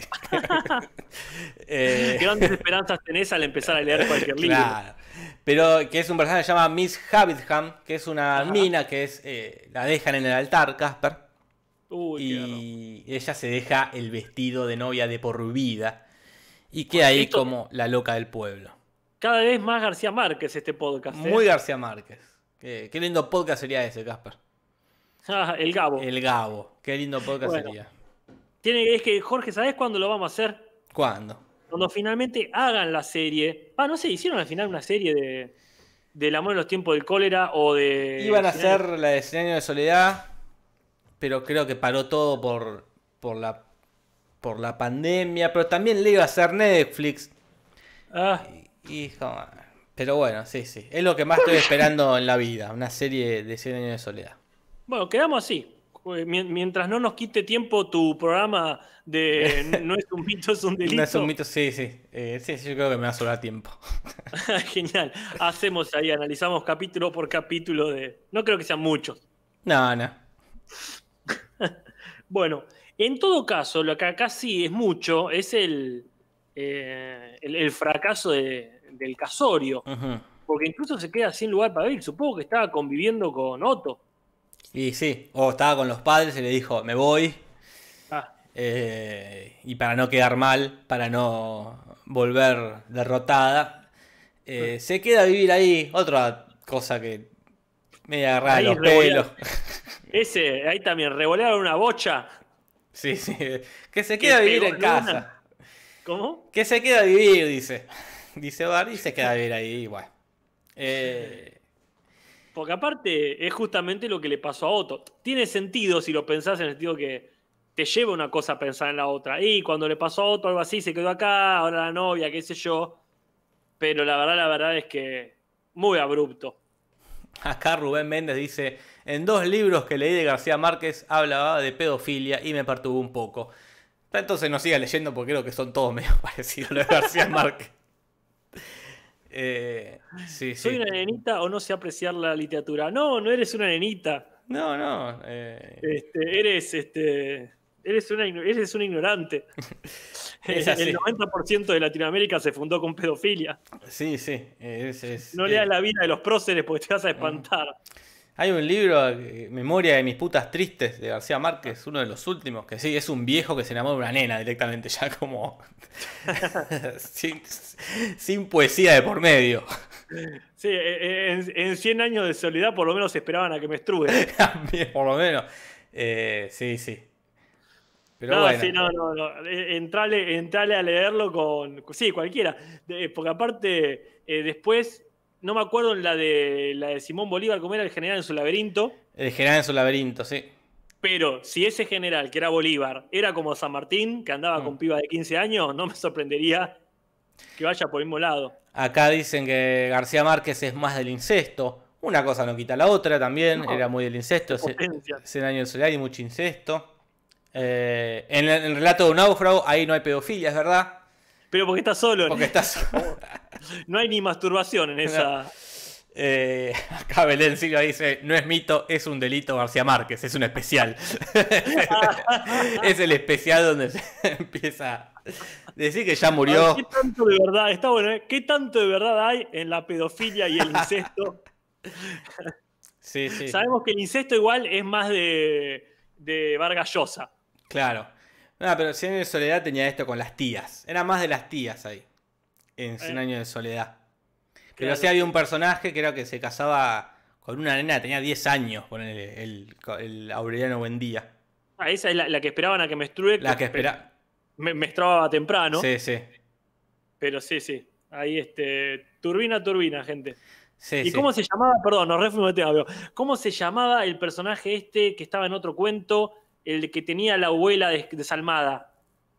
Eh, Grandes esperanzas tenés al empezar a leer cualquier libro. Claro. Pero que es un personaje que se llama Miss Havisham, que es una Ajá. mina que es eh, la dejan en el altar, Casper. Uy, qué garrón. Y ella se deja el vestido de novia de por vida. Y queda ahí Esto- como la loca del pueblo. Cada vez más García Márquez este podcast. ¿eh? Muy García Márquez. Qué, qué lindo podcast sería ese, Casper. Ah, el Gabo. El Gabo. Qué lindo podcast Bueno. sería. Tiene, es que, Jorge, ¿sabés cuándo lo vamos a hacer? ¿Cuándo? Cuando finalmente hagan la serie. Ah, no sé, hicieron al final una serie de del amor en los tiempos del cólera o de. Iban a hacer la de Cien años de soledad, pero creo que paró todo por, por, la, por la pandemia. Pero también le iba a hacer Netflix. Ah, Hijo, pero bueno, sí, sí. Es lo que más estoy esperando en la vida. Una serie de Cien años de soledad. bueno, quedamos así. Mien- Mientras no nos quite tiempo tu programa de No es un mito, es un delito. No es un mito, sí, sí. Eh, sí, sí, yo creo que me va a sobrar tiempo. Genial. Hacemos ahí, analizamos capítulo por capítulo de. No creo que sean muchos. No, no. Bueno, en todo caso, lo que acá sí es mucho es el, eh, el, el fracaso de- del casorio. Ujú. Porque incluso se queda sin lugar para vivir. Supongo que estaba conviviendo con Otto. Y sí, o estaba con los padres y le dijo, me voy. Ah, eh, y para no quedar mal, para no volver derrotada. Eh, se queda a vivir ahí. Otra cosa que me agarra Ahí los revolear. pelos. Ese, ahí también, revolear una bocha. Sí, sí. Que se queda a Que vivir pegó en en casa. una. ¿Cómo? Que se queda a vivir, dice. Dice Bar y se queda a vivir ahí. Bueno. Eh, Porque aparte es justamente lo que le pasó a Otto. Tiene sentido si lo pensás en el sentido que te lleva una cosa a pensar en la otra. Y cuando le pasó a Otto algo así, se quedó acá, ahora la novia, qué sé yo. Pero la verdad, la verdad es que muy abrupto. Acá Rubén Méndez dice: en dos libros que leí de García Márquez hablaba de pedofilia y me perturbó un poco. Entonces no siga leyendo porque creo que son todos medio parecidos a los de García Márquez. Eh, sí, ¿Soy sí. una nenita o no sé apreciar la literatura? No, no eres una nenita. No, no. Eh, Este, eres, este, eres, una, igno- eres un ignorante. Es así. El noventa por ciento de Latinoamérica se fundó con pedofilia. sí, sí. Es, es, No eh, leas la vida de los próceres porque te vas a espantar. Hay un libro, eh, Memoria de mis putas tristes, de García Márquez, uno de los últimos, que sí, es un viejo que se enamora de una nena directamente, ya como... sin, sin poesía de por medio. Sí, eh, en, en cien años de soledad por lo menos esperaban a que me estruje. También, por lo menos. Eh, sí, sí. Pero No, bueno. sí, no, no, no. Eh, Entrale, entrale a leerlo con... Sí, cualquiera. De- porque aparte, eh, después, no me acuerdo en la de, la de Simón Bolívar, cómo era el general en su laberinto, El general en su laberinto, sí. pero si ese general, que era Bolívar, era como San Martín, que andaba Mm. con piba de quince años, no me sorprendería que vaya por el mismo lado. Acá dicen que García Márquez es más del incesto. Una cosa no quita la otra también. No, Era muy del incesto. qué potencia. Cien años de soledad y mucho incesto. Eh, en, el, en el relato de un náufrago, ahí no hay pedofilia, es verdad. Pero porque está solo. Porque estás. No hay ni masturbación en esa... Eh, acá Belén Silva dice: no es mito, es un delito García Márquez, es un especial. Es el especial donde se empieza a decir que ya murió. ¿Qué tanto de verdad? Está bueno, ¿eh? ¿Qué tanto de verdad hay en la pedofilia y el incesto? Sí, sí. Sabemos que el incesto igual es más de, de Vargas Llosa. Claro. No, pero Cien años de soledad tenía esto con las tías. Era más de las tías ahí. En Cien Eh. años de soledad. Pero Claro. sí había un personaje que era que se casaba con una nena que tenía diez años, con el, el, el Aureliano Buendía. Ah, esa es la, la que esperaban a que menstrue. La que espera. Me, menstruaba temprano. Sí, sí. Pero sí, sí. Ahí, este. Turbina, turbina, gente. Sí, ¿Y sí. cómo se llamaba? Perdón, nos refuimos de tema, pero ¿cómo se llamaba el personaje este que estaba en otro cuento? El que tenía la abuela des- desalmada.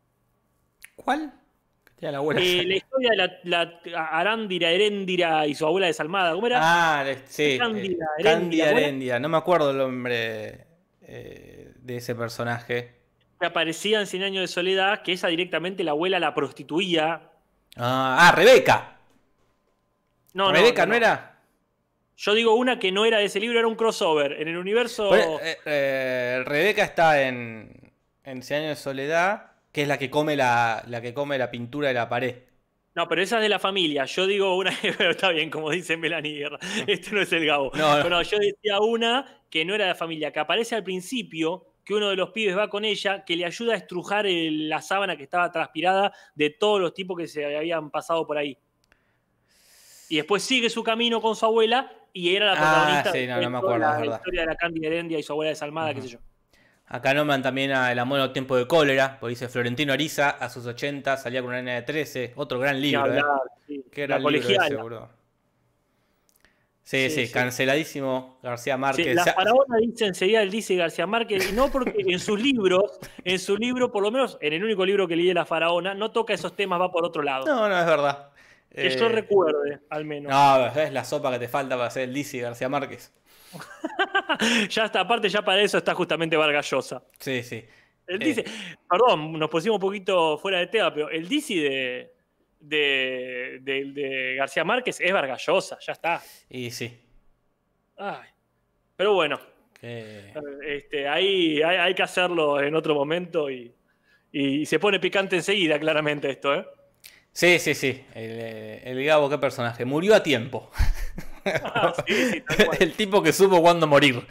¿Cuál? Que tenía la abuela. Eh, la historia de la, la Arándira, Heréndira y su abuela desalmada. ¿Cómo era? Ah, le- sí. Cándida, eh, Heréndira, Cándida ¿cómo era? Heréndira. No me acuerdo el nombre eh, de ese personaje. Que aparecía en Cien años de soledad, que esa directamente la abuela la prostituía. Ah, ah, Rebeca. No, Rebeca, no, ¿no, no, no. era? Yo digo una que no era de ese libro, era un crossover. En el universo. Bueno, eh, eh, Rebeca está en, en Cien años de soledad, que es la que come la, la que come la pintura de la pared. No, pero esa es de la familia. Yo digo una, pero está bien, como dice Melanie Guerra. Este no es el Gabo. No, no. Bueno, yo decía una que no era de la familia, que aparece al principio, que uno de los pibes va con ella, que le ayuda a estrujar el- la sábana que estaba transpirada de todos los tipos que se habían pasado por ahí. Y después sigue su camino con su abuela y era la Ah, protagonista sí, de no, no me toda acuerdo, la es verdad. historia de la Cándida Heréndira y su abuela desalmada, qué sé yo. Acá nombran también a El amor en los tiempos de cólera, porque dice Florentino Ariza, a sus ochenta, salía con una nena de trece. Otro gran Ni libro, ¿eh? hablar, sí. Qué La gran libro ese, colegiala. boludo. Sí, sí, Sí, sí. canceladísimo García Sí, Márquez. la Ya- faraona dice enseguida el dice García Márquez, y no porque en sus libros, en su libro, por lo menos en el único libro que leí de la faraona, no toca esos temas, va por otro lado. No, no, es verdad. Que Eh, yo recuerde, al menos. No, es la sopa que te falta para hacer el D C García Márquez. Ya está, aparte, ya para eso está justamente Vargas Llosa. Sí, sí. El Eh. dice, perdón, nos pusimos un poquito fuera de tema, pero el D C de, de, de- de García Márquez es Vargas Llosa, ya está. Y sí. Ay. Pero bueno, que- este, ahí hay, hay que hacerlo en otro momento y, y se pone picante enseguida, claramente, esto, ¿eh? Sí, sí, sí. El, eh, el Gabo, qué personaje. Murió a tiempo. Ah, sí, sí, tal cual. El tipo que supo cuándo morir.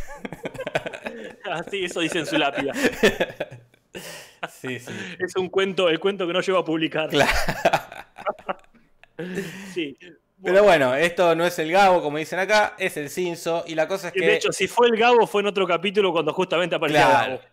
Ah, sí, eso dice en su lápida. Sí, sí. Es un cuento, el cuento que no llegó a publicar. Claro. Sí. Pero bueno, esto no es el Gabo, como dicen acá, es el Cinso. Y la cosa es que... De hecho, si fue el Gabo, fue en otro capítulo cuando justamente apareció Claro. Gabo.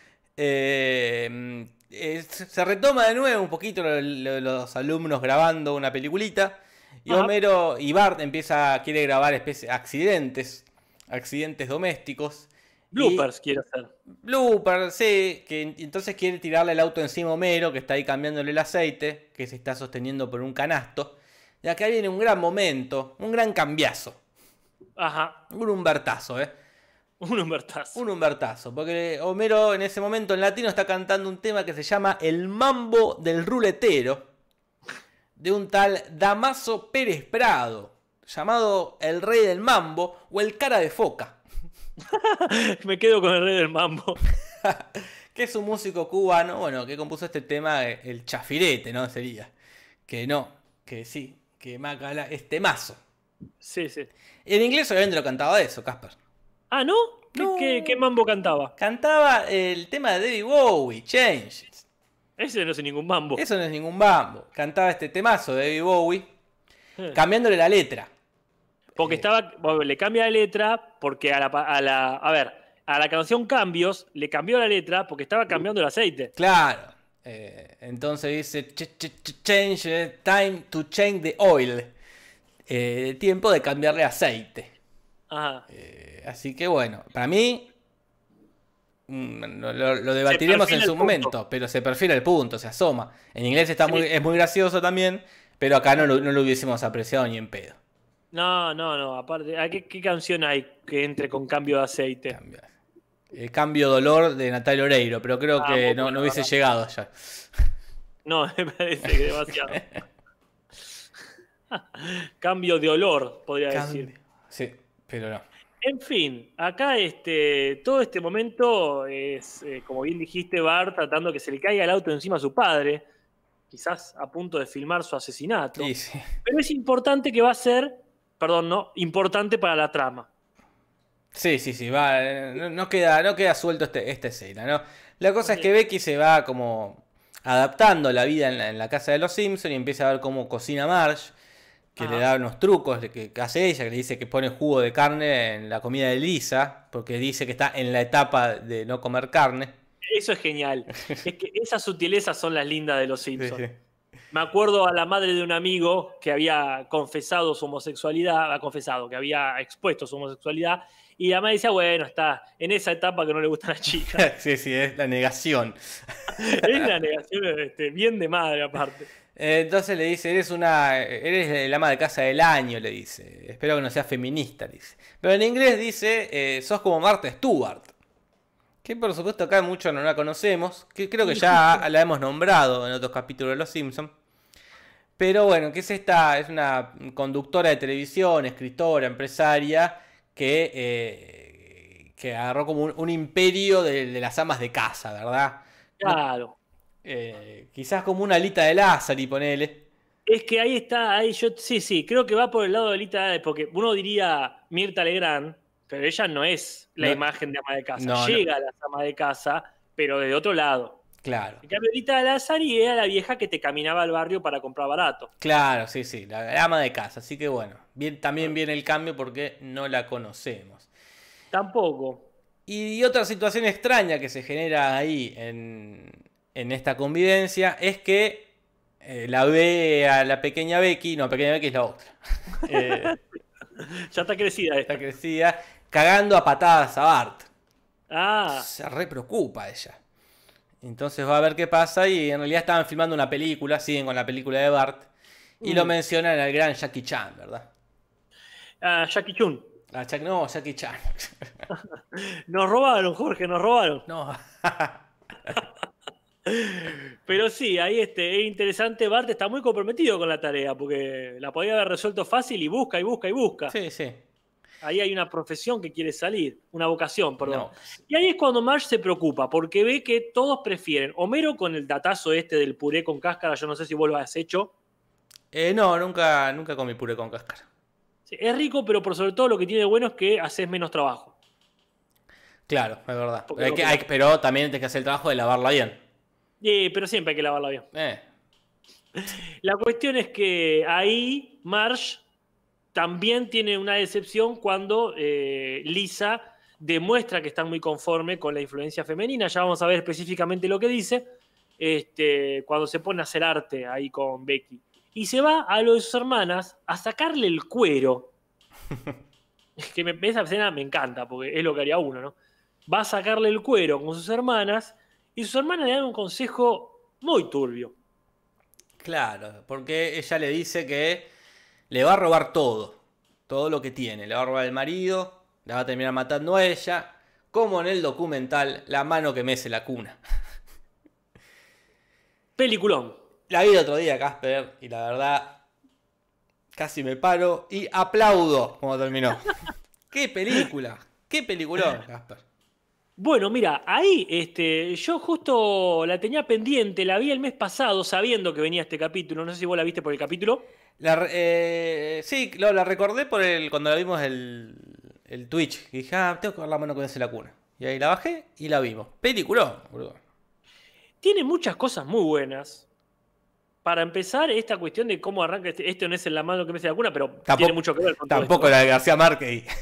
Eh, eh, se retoma de nuevo un poquito lo- lo- los alumnos grabando una peliculita. Y Ajá. Homero y Bart empieza, quiere grabar especie, accidentes, accidentes domésticos. Bloopers, quiero hacer. Blooper, sí, que entonces quiere tirarle el auto encima a Homero, que está ahí cambiándole el aceite, que se está sosteniendo por un canasto. Y acá viene un gran momento, un gran cambiazo. Ajá. Un Humbertazo, ¿eh? Un Humbertazo. Un Humbertazo, porque Homero en ese momento en latino está cantando un tema que se llama El Mambo del Ruletero, de un tal Damaso Pérez Prado, llamado el Rey del Mambo o el Cara de Foca. Me quedo con el Rey del Mambo. Que es un músico cubano, bueno, que compuso este tema, eh, el Chafirete, ¿no? Sería. Que no, que sí, que Macala es temazo. Sí, sí. En inglés obviamente lo cantaba eso, Casper. Ah, ¿no? ¿Qué, No. qué- qué Mambo cantaba? Cantaba el tema de David Bowie, Change. Ese no es ningún Mambo. Eso no es ningún bambo. Cantaba este temazo de David Bowie, Eh. cambiándole la letra. Porque estaba, bueno, le cambia la letra porque a la, pa- a la, a ver, a la canción Cambios le cambió la letra porque estaba cambiando el aceite. Claro. Eh, entonces dice, "Ch- ch- ch- change, eh, time to change the oil. Eh, tiempo de cambiarle aceite. Ajá. Eh, así que bueno, para mí mm, lo, lo- lo debatiremos en perfila su el momento, punto. pero se perfila el punto, se asoma. En inglés está Sí. muy, es muy gracioso también, pero acá no lo, no lo hubiésemos apreciado ni en pedo. No, no, no. Aparte, ¿a ¿qué, qué canción hay que entre con cambio de aceite? Cambio. El cambio dolor de Natalia Oreiro, pero creo Ah, que muy no, buena, no hubiese verdad. llegado allá. No, me parece que demasiado. Cambio de olor, podría decir. Cambio. Sí, pero no. En fin, acá este, todo este momento es, eh, como bien dijiste, Bart tratando que se le caiga el auto encima a su padre, quizás a punto de filmar su asesinato. Sí, sí. Pero es importante que va a ser, perdón, no, importante para la trama. Sí, sí, sí, va, eh, no, no queda, no queda suelto este, esta escena, ¿no? La cosa es que Becky se va como adaptando a la vida en la, en la casa de los Simpsons y empieza a ver cómo cocina Marge, que Ajá. le da unos trucos de que, que hace ella, que le dice que pone jugo de carne en la comida de Lisa, porque dice que está en la etapa de no comer carne. Eso es genial. Es que esas sutilezas son las lindas de los Sí, Simpsons. sí. Me acuerdo a la madre de un amigo que había confesado su homosexualidad, ha confesado que había expuesto su homosexualidad, y la madre decía, bueno, está en esa etapa que no le gustan las chicas. Sí, sí, es la negación. Es una negación este, bien de madre aparte. Eh, Entonces le dice, eres una, eres el ama de casa del año, le dice. Espero que no seas feminista, le dice. Pero en inglés dice, eh, sos como Martha Stewart. Que por supuesto acá muchos no la conocemos. Que creo que ya la hemos nombrado en otros capítulos de Los Simpsons. Pero bueno, que es esta, es una conductora de televisión, escritora, empresaria, que, eh, que agarró como un, un imperio de, de las amas de casa, ¿verdad? Claro. Eh, quizás como una Alita de Lázaro, ponele. Es que ahí está, ahí yo, sí, sí, creo que va por el lado de Lita, porque uno diría Mirta Legrand, pero ella no es la No. imagen de ama de casa. No, Llega a las amas de casa, pero de otro lado. Claro. En cambio, Lita de Lázari era la vieja que te caminaba al barrio para comprar barato. Claro, sí, sí, la ama de casa. Así que bueno, bien, también viene el cambio porque no la conocemos. Tampoco. Y otra situación extraña que se genera ahí en, en esta convivencia es que eh, la ve a la pequeña Becky, no, pequeña Becky es la otra. Eh, Ya está crecida esta. está crecida, cagando a patadas a Bart. Ah, Se re preocupa ella. Entonces va a ver qué pasa y en realidad estaban filmando una película, siguen con la película de Bart. Y Mm. lo mencionan al gran Jackie Chan, ¿verdad? ah, Jackie Chun. Ah, Jack- no, Jackie Chan. Nos robaron, Jorge, nos robaron. No. Pero sí, ahí este, es interesante. Bart está muy comprometido con la tarea porque la podía haber resuelto fácil y busca y busca y busca. Sí, sí. Ahí hay una profesión que quiere salir, una vocación, perdón. No. Y ahí es cuando Marge se preocupa porque ve que todos prefieren. Homero con el datazo este del puré con cáscara, yo no sé si vos lo has hecho. Eh, no, nunca, nunca comí puré con cáscara. Sí, es rico, pero por sobre todo lo que tiene de bueno es que haces menos trabajo. Claro, es verdad. Porque Hay no que- como- hay- pero también tienes que hacer el trabajo de lavarla bien. Eh, pero siempre hay que lavarla bien. Eh, La cuestión es que ahí Marge también tiene una decepción cuando eh, Lisa demuestra que está muy conforme con la influencia femenina. Ya vamos a ver específicamente lo que dice este, cuando se pone a hacer arte ahí con Becky. Y se va a lo de sus hermanas a sacarle el cuero. Que me, esa escena me encanta, porque es lo que haría uno, ¿no? Va a sacarle el cuero con sus hermanas y sus hermanas le dan un consejo muy turbio. Claro, porque ella le dice que le va a robar todo, todo lo que tiene. Le va a robar el marido, la va a terminar matando a ella, como en el documental La mano que mece la cuna. Peliculón. La vi el otro día, Casper, y la verdad casi me paro y aplaudo como terminó. ¡Qué película! ¡Qué peliculón, Casper! Bueno, mira, ahí este, yo justo la tenía pendiente, la vi el mes pasado sabiendo que venía este capítulo. No sé si vos la viste por el capítulo. La, eh, sí, lo, la recordé por el cuando la vimos el, el Twitch. Y dije, ah, tengo que ver La mano que mece la cuna. Y ahí la bajé y la vimos. Peliculón, boludo. Tiene muchas cosas muy buenas. Para empezar, esta cuestión de cómo arranca este, este no es en La mano que mece la cuna, pero Tampoco, tiene mucho que ver con tampoco todo esto, la de García Márquez. Y,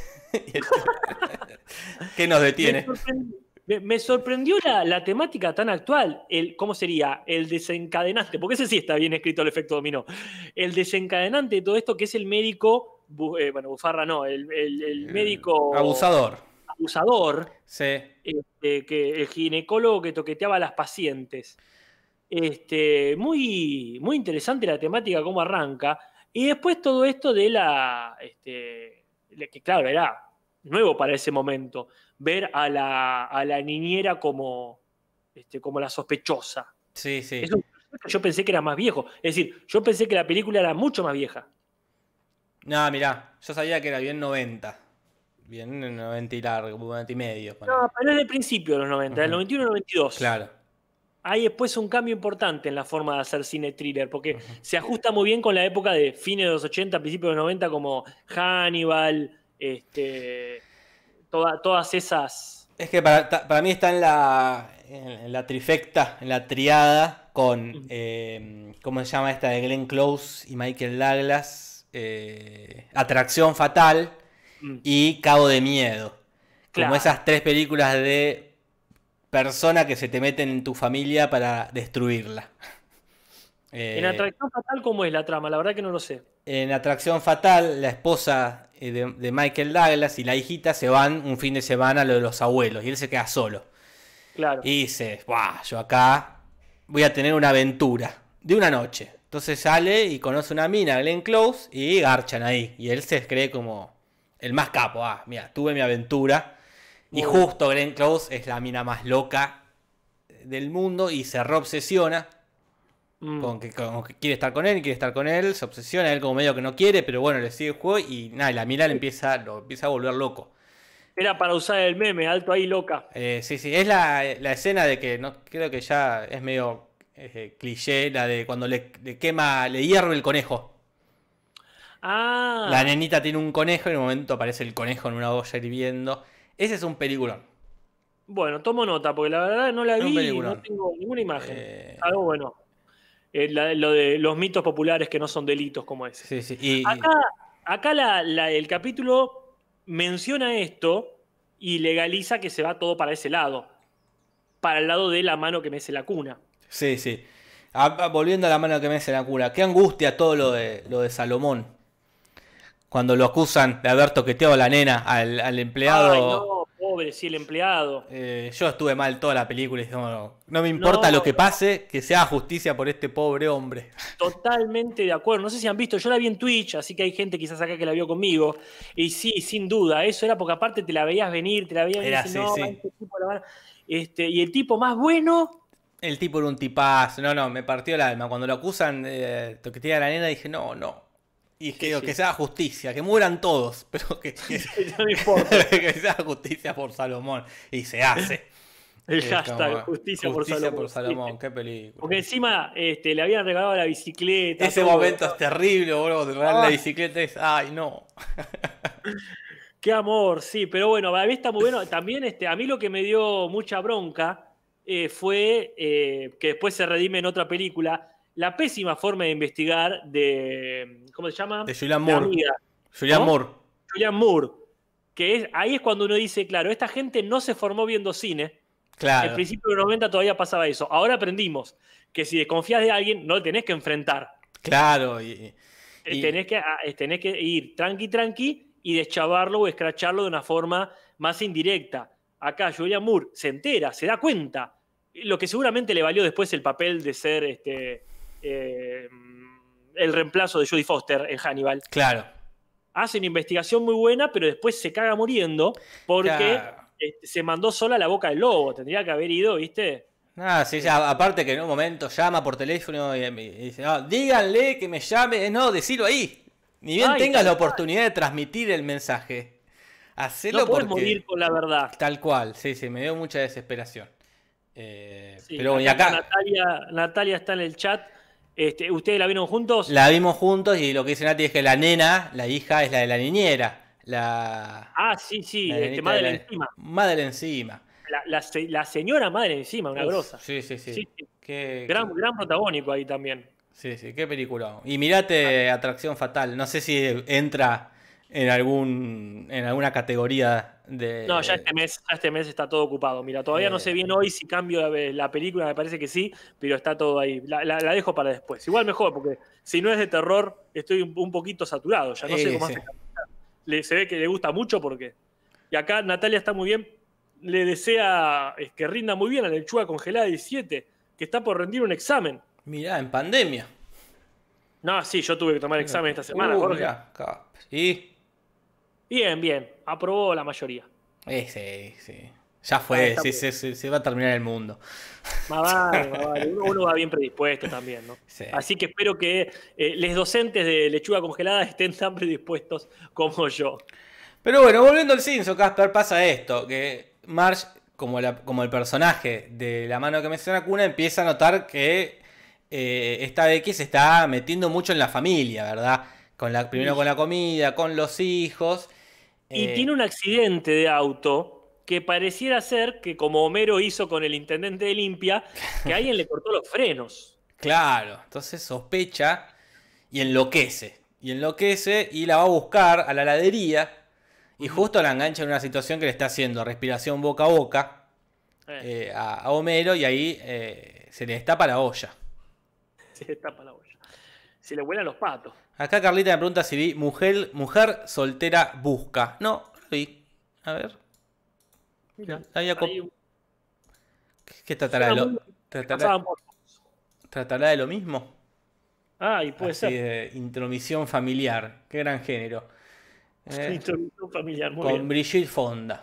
¿qué nos detiene? Me sorprendió, me, me sorprendió la, la temática tan actual. El, ¿Cómo sería? El desencadenante, porque ese sí está bien escrito el efecto dominó. El desencadenante de todo esto, que es el médico, bu, eh, bueno, bufarra no, el, el, el médico... Abusador. Abusador. Sí. Este, que el ginecólogo que toqueteaba a las pacientes. Este, muy, muy interesante la temática, cómo arranca. Y después todo esto de la... Este, que claro, era nuevo para ese momento. Ver a la, a la niñera como, este, como la sospechosa. Sí, sí. Eso, yo pensé que era más viejo. Es decir, yo pensé que la película era mucho más vieja. No, mirá, yo sabía que era bien noventa. Bien noventa y largo, noventa y medio. Bueno. No, pero es del principio de los noventa, uh-huh. Del noventa y uno al noventa y dos. Claro. Hay después un cambio importante en la forma de hacer cine thriller, porque uh-huh. se ajusta muy bien con la época de fines de los ochenta, principios de los noventa, como Hannibal, este, toda, todas esas... Es que para, para mí está en la, en la trifecta, en la triada, con, uh-huh. eh, ¿cómo se llama esta? De Glenn Close y Michael Douglas, eh, Atracción Fatal uh-huh. y Cabo de Miedo. Claro. Como esas tres películas de... persona que se te meten en tu familia para destruirla. Eh, ¿En Atracción Fatal cómo es la trama? La verdad que no lo sé. En Atracción Fatal, la esposa de, de Michael Douglas y la hijita se van un fin de semana a lo de los abuelos y él se queda solo. Claro. Y dice, ¡buah! Yo acá voy a tener una aventura de una noche. Entonces sale y conoce una mina, Glenn Close, y garchan ahí. Y él se cree como el más capo. Ah, mira, tuve mi aventura. Y justo Glenn Close es la mina más loca del mundo y se reobsesiona mm. con, que, con que quiere estar con él, quiere estar con él, se obsesiona, él como medio que no quiere, pero bueno, le sigue el juego y nada, la mina le empieza, lo empieza a volver loco. Era para usar el meme, alto ahí loca. Eh, sí, sí, es la, la escena de que, no creo que ya es medio eh, cliché, la de cuando le, le quema, le hierve el conejo. Ah. La nenita tiene un conejo y en un momento aparece el conejo en una olla hirviendo. Ese es un peliculón. Bueno, tomo nota, porque la verdad no la vi y no tengo ninguna imagen. Eh... Algo bueno. Eh, la, lo de los mitos populares que no son delitos como ese. Sí, sí. Y, acá acá la, la, el capítulo menciona esto y legaliza que se va todo para ese lado. Para el lado de la mano que mece la cuna. Sí, sí. A, volviendo a la mano que mece la cuna. Qué angustia todo lo de, lo de Salomón. Cuando lo acusan de haber toqueteado a la nena, al, al empleado. Ay, no, pobre, sí, el empleado. Eh, yo estuve mal toda la película y dije, no, no, no me importa no, lo que pase, que se haga justicia por este pobre hombre. Totalmente de acuerdo. No sé si han visto, yo la vi en Twitch, así que hay gente quizás acá que la vio conmigo. Y sí, sin duda, eso era porque aparte te la veías venir, te la veías venir. Era y así, no, sí. este tipo la van... este, y el tipo más bueno. El tipo era un tipazo. No, no, me partió el alma. Cuando lo acusan de toquetear a la nena, dije, no, no. Y que, sí, sí. que se haga justicia, que mueran todos, pero que, que, no importa. que se haga justicia por Salomón. Y se hace. El hashtag justicia, justicia por Salomón. por Salomón, sí. Qué película. Porque encima este, le habían regalado la bicicleta. Ese todo, momento todo. Es terrible, boludo. Te regalan ah. la bicicleta es, ay, no. Qué amor, sí, pero bueno, a mí está muy bueno. También este, a mí lo que me dio mucha bronca eh, fue eh, que después se redime en otra película. la pésima forma de investigar de, ¿cómo se llama? De Julianne La Moore. amiga, Julianne ¿no? Moore. Julianne Moore. Que es, ahí es cuando uno dice, claro, esta gente no se formó viendo cine. En Claro. principio de los noventa todavía pasaba eso. Ahora aprendimos que si desconfías de alguien, no lo tenés que enfrentar. Claro. Y, Eh, y- Tenés que, ah, eh, tenés que ir tranqui, tranqui y deschavarlo o escracharlo de una forma más indirecta. Acá Julianne Moore se entera, se da cuenta. Lo que seguramente le valió después el papel de ser este, eh, el reemplazo de Jodie Foster en Hannibal. claro. Hace una investigación muy buena, pero después se caga muriendo porque Claro. este, se mandó sola a la boca del lobo. Tendría que haber ido, ¿viste? Ah, sí, ya, aparte que en un momento llama por teléfono y, y dice, "Ah, díganle que me llame". Eh, No, decilo ahí. Ni bien Ay, tengas tal la cual. oportunidad de transmitir el mensaje. Hacelo No podés porque... morir con la verdad. Tal cual, sí, sí, me dio mucha desesperación. Eh, Sí, pero bueno, y acá acá Natalia, Natalia está en el chat. Este, ¿Ustedes la vieron juntos? la vimos juntos y lo que dice Nati es que la nena, la hija, es la de la niñera. La, Ah, sí, sí, la este, nenita madre de la- encima. Madre encima. La, la se- la señora madre encima, una Uf, grosa. Sí, sí, sí. Sí, sí. Qué, Gran, qué- gran protagónico ahí también. sí, sí, qué película. Y mirate Atracción Fatal. No sé si entra en algún en alguna categoría de. No, ya este mes, ya este mes está todo ocupado. Mira, todavía no sé Eh. bien hoy si cambio la, la película, me parece que sí, pero está todo ahí. La, la- la dejo para después. Igual mejor, porque si no es de terror, estoy un, un poquito saturado. Ya no sé Eh, cómo sí. hace. Le, se ve que le gusta mucho porque. Y acá Natalia está muy bien. Le desea eh, que rinda muy bien a la lechuga congelada diecisiete, que está por rendir un examen. Mirá, en pandemia. No, sí, yo tuve que tomar examen esta semana, Uh, Jorge. mirá, acá. Y. Bien, bien. Aprobó la mayoría. Eh, sí, sí. Ya Ah, fue, está sí, muy sí, sí, se va a terminar el mundo. Más vale, más vale. Uno, uno va bien predispuesto también, ¿no? Sí. Así que espero que eh, los docentes de lechuga congelada estén tan predispuestos como yo. Pero bueno, volviendo al Simpson, Casper, pasa esto, que Marge, como, la- como el personaje de la mano que menciona Kuna, empieza a notar que eh, esta Becky se está metiendo mucho en la familia, ¿verdad? Con la, primero Sí. con la comida, con los hijos. Y eh, tiene un accidente de auto que pareciera ser que, como Homero hizo con el intendente de Limpia, que alguien le cortó los frenos. Claro, entonces sospecha y enloquece. Y enloquece y la va a buscar a la heladería. Y justo la engancha en una situación que le está haciendo respiración boca a boca Eh, eh, a, a Homero y ahí eh, se le destapa la olla. Se le tapa la olla. Se le vuelan los patos. Acá Carlita me pregunta si vi Mujer, mujer soltera busca. No, no lo vi. A ver. Mira, Había co- ahí ¿Qué tratará de, suena lo, muy- tratará, pasaban por- tratará de lo mismo? Ay, puede Así ser. de intromisión familiar. Qué gran género. Eh, Introducción familiar, muy con bien. Brigitte Fonda.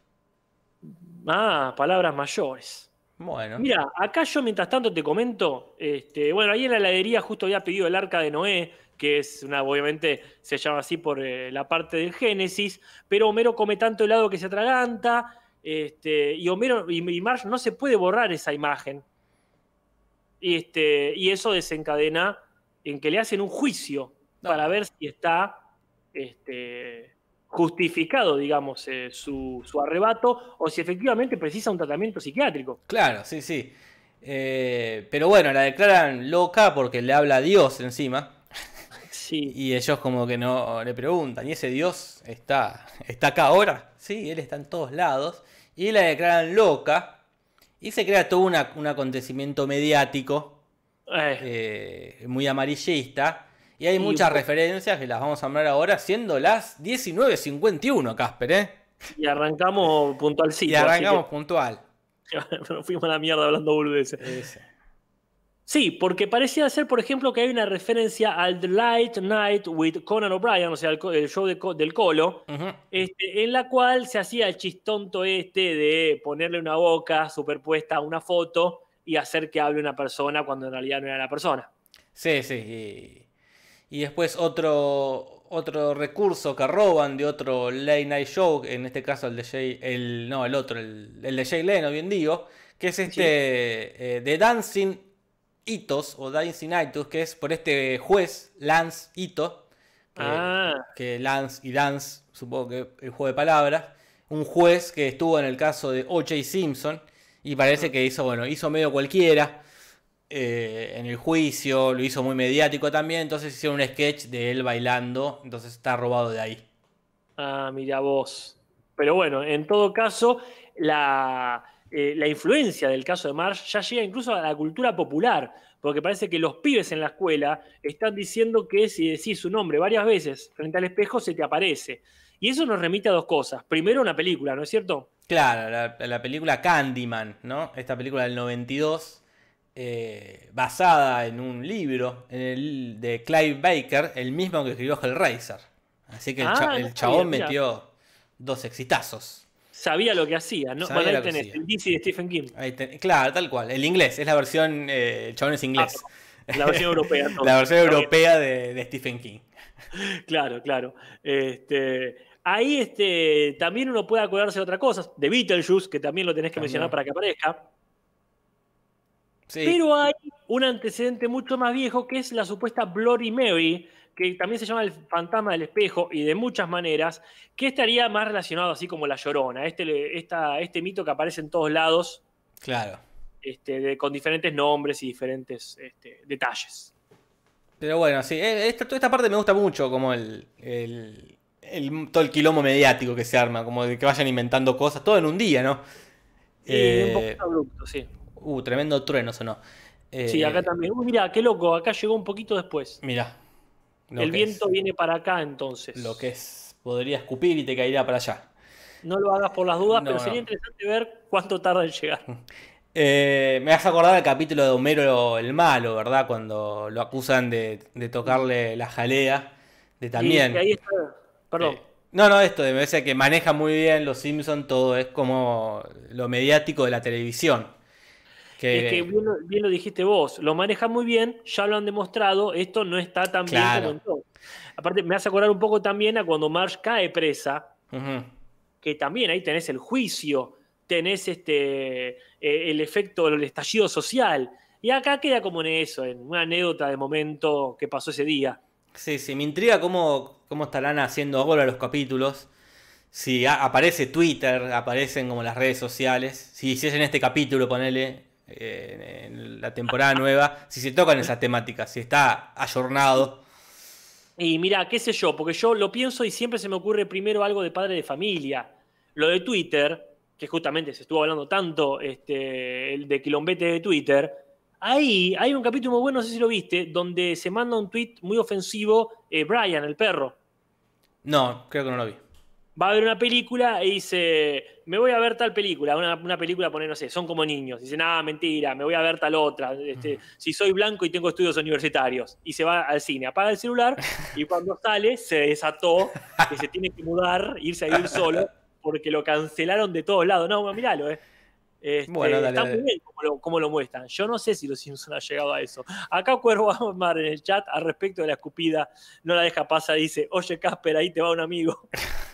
Ah, palabras mayores. Bueno. Mira, acá yo mientras tanto te comento, este, bueno, ahí en la heladería justo había pedido el Arca de Noé, que es una, obviamente se llama así por eh, la parte del Génesis, pero Homero come tanto helado que se atraganta, este, y Homero y, y Marge no se puede borrar esa imagen. Y, este, y eso desencadena en que le hacen un juicio No. para ver si está este, justificado, digamos, eh, su, su arrebato o si efectivamente precisa un tratamiento psiquiátrico. Claro, sí, sí. Eh, pero bueno, la declaran loca porque le habla a Dios encima. Sí. Y ellos como que no le preguntan, ¿y ese Dios está, está acá ahora? Sí, él está en todos lados. Y la declaran loca. Y se crea todo una- un acontecimiento mediático Eh, eh, muy amarillista. Y hay Y muchas un- referencias que las vamos a hablar ahora, siendo las diecinueve cincuenta y uno, Casper, ¿eh? y arrancamos puntualcito. Y arrancamos así puntual. que- nos fuimos a la mierda hablando boludeces. Ese. Sí, porque parecía ser, por ejemplo, que hay una referencia al The Late Night with Conan O'Brien, o sea, el, co- el show de Co- del Colo, Ujú. este, en la cual se hacía el chistonto este de ponerle una boca superpuesta a una foto y hacer que hable una persona cuando en realidad no era la persona. Sí, sí. Y, y después otro, otro recurso que roban de otro late night show, en este caso el de Jay, el, no, el otro, el, el de Jay Leno, bien digo, que es este eh, de Dancing Itos o Dancing Itos, que es por este juez, Lance Ito, que, Ah. que Lance y Dance, supongo que el juego de palabras, un juez que estuvo en el caso de O J Simpson y parece que hizo, bueno, hizo medio cualquiera. eh, en el juicio, lo hizo muy mediático también, entonces hicieron un sketch de él bailando, entonces está robado de ahí. Ah, mira vos. Pero bueno, en todo caso, la, eh, la influencia del caso de Marsh ya llega incluso a la cultura popular, porque parece que los pibes en la escuela están diciendo que si decís su nombre varias veces frente al espejo se te aparece. Y eso nos remite a dos cosas. Primero, una película, ¿no es cierto? Claro, la, la película Candyman, ¿no? Esta película del noventa y dos, eh, basada en un libro en el, de Clive Baker, el mismo que escribió Hellraiser. Así que el, Ah, cha- no el sabía, chabón mirá. metió dos exitazos. Sabía lo que hacía, ¿no? Sabía Bueno, ahí lo que tenés hacía. el D C de Stephen King. Ahí ten- claro, tal cual. El inglés, es la versión, eh, el chabón es inglés. Ah, la versión europea. Entonces. La versión Está bien. europea de, de Stephen King. Claro, claro. Este, ahí este, también uno puede acordarse de otra cosa, de Beetlejuice, que también lo tenés que También. mencionar para que aparezca. Sí, Pero hay un antecedente mucho más viejo que es la supuesta Bloody Mary, que también se llama el fantasma del espejo y de muchas maneras, que estaría más relacionado así como la Llorona, este, esta, este mito que aparece en todos lados, claro. este, de- con diferentes nombres y diferentes este, detalles. Pero bueno, sí, eh, esta, toda esta parte me gusta mucho, como el, el, el- todo el quilombo mediático que se arma, como de que vayan inventando cosas, todo en un día, ¿no? Y Eh, un poquito abrupto, sí. uh, tremendo trueno sonó. Eh, Sí, acá también. Uy, mirá, qué loco, acá llegó un poquito después. Mirá. lo El que viento es, viene para acá entonces. Lo que es, podría escupir y te caería para allá. No lo hagas por las dudas, No, pero no. sería interesante ver cuánto tarda en llegar. Eh, me vas a acordar del capítulo de Homero el malo, ¿verdad? Cuando lo acusan de, de tocarle la jalea. De también. Y que ahí está. Perdón. Eh, no, no, esto de me parece que maneja muy bien los Simpsons, todo es como lo mediático de la televisión. Que, Es que bien, lo- bien lo dijiste vos, lo manejan muy bien, ya lo han demostrado, esto no está tan Claro. bien como en todo. Aparte, me hace acordar un poco también a cuando Marge cae presa, Ujú. que también ahí tenés el juicio, tenés este, eh, el efecto, el estallido social. Y acá queda como en eso, en una anécdota de momento que pasó ese día. Sí, sí, me intriga cómo, cómo estarán haciendo ahora los capítulos. Si a- aparece Twitter, aparecen como las redes sociales. Si, si es en este capítulo, ponele, eh, en la temporada nueva, si se tocan esas temáticas, si está ayornado. Y mira, qué sé yo, porque yo lo pienso y siempre se me ocurre primero algo de padre de familia. Lo de Twitter, que justamente se estuvo hablando tanto, este, el de quilombete de Twitter. Ahí hay un capítulo muy bueno, no sé si lo viste, donde se manda un tweet muy ofensivo, eh, Brian, el perro. No, creo que no lo vi. Va a ver una película e dice, me voy a ver tal película, una, una película, poner, no sé, son como niños. Dice, nada, mentira, me voy a ver tal otra. Este, si soy blanco y tengo estudios universitarios. Y se va al cine, apaga el celular y cuando sale se desató que se tiene que mudar, irse a vivir solo, porque lo cancelaron de todos lados. No, miralo, eh. Este, Bueno, dale, está dale. muy bien cómo lo, cómo lo muestran. Yo no sé si los Simpsons han llegado a eso. Acá Cuervo Amar en el chat al respecto de la escupida no la deja pasar. Dice, oye Casper, ahí te va un amigo.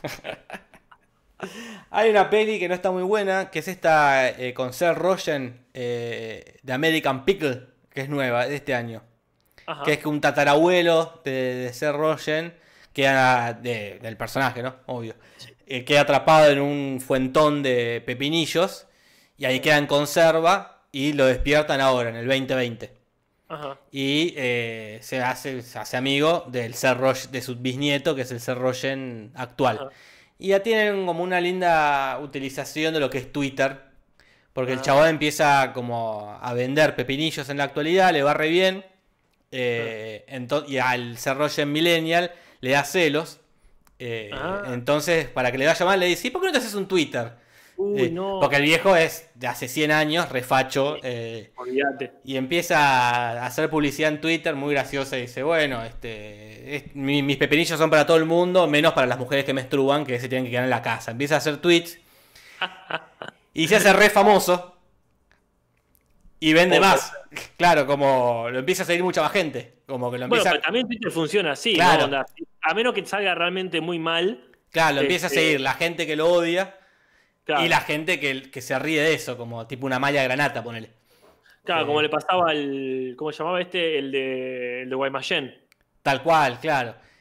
Hay una peli que no está muy buena, que es esta eh, con Seth Rogen, eh, de American Pickle, que es nueva, de este año. Ajá. Que es que un tatarabuelo de, de Seth Rogen queda, de- del personaje, ¿no? Obvio. eh, queda atrapado en un fuentón de pepinillos y ahí queda en conserva y lo despiertan ahora, en el veinte veinte. Ajá. Y eh, se, hace, se hace amigo del Seth Rogen, de su bisnieto, que es el Seth Rogen actual. Ajá. Y ya tienen como una linda utilización de lo que es Twitter. Porque el Ah. chabón empieza como a vender pepinillos en la actualidad, le va re bien. eh, ento- y al Seth Rogen Millennial le da celos. eh, Ah. Entonces, para que le vaya mal, le dice: ¿y por qué no te haces un Twitter? Uy, Eh, no. Porque el viejo es de hace cien años, refacho. eh, Olvídate. y empieza a hacer publicidad en Twitter muy graciosa y dice, bueno, este, es- mi- mis pepinillos son para todo el mundo, menos para las mujeres que menstruan, que se tienen que quedar en la casa. Empieza a hacer tweets y se hace re famoso y vende Ojo. más. Claro, como lo empieza a seguir mucha más gente. Como que lo Bueno, empieza, pero también Twitter funciona así, Claro. ¿no? Onda, a menos que salga realmente muy mal. claro, lo empieza a este, seguir la gente que lo odia Claro, y la gente que, que se ríe de eso, como tipo una malla granata, ponele. claro, eh, como le pasaba al. ¿Cómo se llamaba este? El de, el de Guaymallén. Tal cual, claro.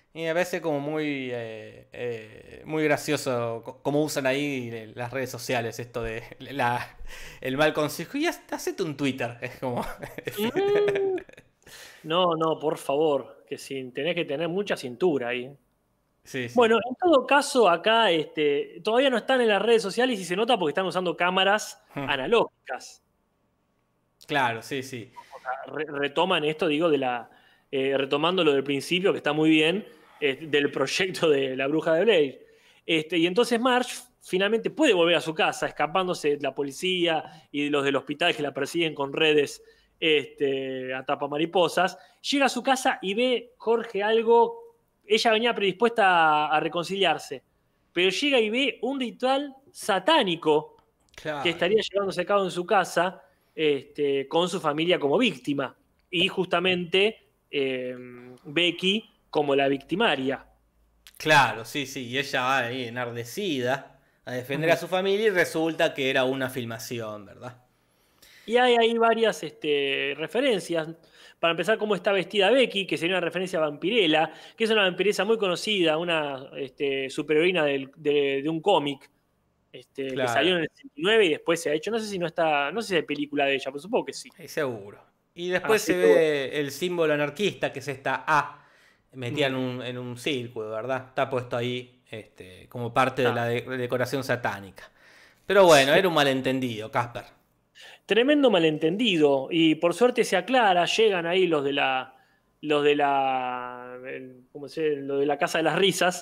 Y me parece como muy, eh, eh, muy gracioso co- cómo usan ahí las redes sociales esto de la, el mal consejo. Y hasta hacete un Twitter. Es como... Mm. No, no, por favor, que sin, tenés que tener mucha cintura ahí. Sí, sí. Bueno, en todo caso, acá este, todavía no están en las redes sociales y se nota porque están usando cámaras analógicas. Claro, sí, sí. Re- retoman esto, digo, de la, eh, retomando lo del principio, que está muy bien, eh, del proyecto de la bruja de Blair. Este, y entonces Marge finalmente puede volver a su casa, escapándose de la policía y de los del hospital que la persiguen con redes este, a tapamariposas. Llega a su casa y ve, Jorge, algo. Ella venía predispuesta a, a reconciliarse, pero llega y ve un ritual satánico que Claro. estaría llevándose a cabo en su casa este, con su familia como víctima. Y justamente eh, Becky como la victimaria. Claro, sí, sí. Y ella va ahí enardecida a defender a su familia y resulta que era una filmación, ¿verdad? Y hay ahí varias este, referencias. Para empezar, cómo está vestida Becky, que sería una referencia a Vampirella, que es una vampiresa muy conocida, una este, superheroína del- de, de un cómic este, que Claro. salió en el sesenta y nueve y después se ha hecho. No sé si no está, no sé si hay película de ella, pero supongo que sí. Sí, seguro. Y después Así se que bueno. ve el símbolo anarquista, que es esta A, metida en Mm. un, en un círculo, ¿verdad? Está puesto ahí este, como parte de Ah. la de- decoración satánica. Pero bueno, era un malentendido, Casper. Tremendo malentendido. Y por suerte se aclara, llegan ahí los de la. Los de la. el- ¿Cómo se dice? Lo de la Casa de las Risas.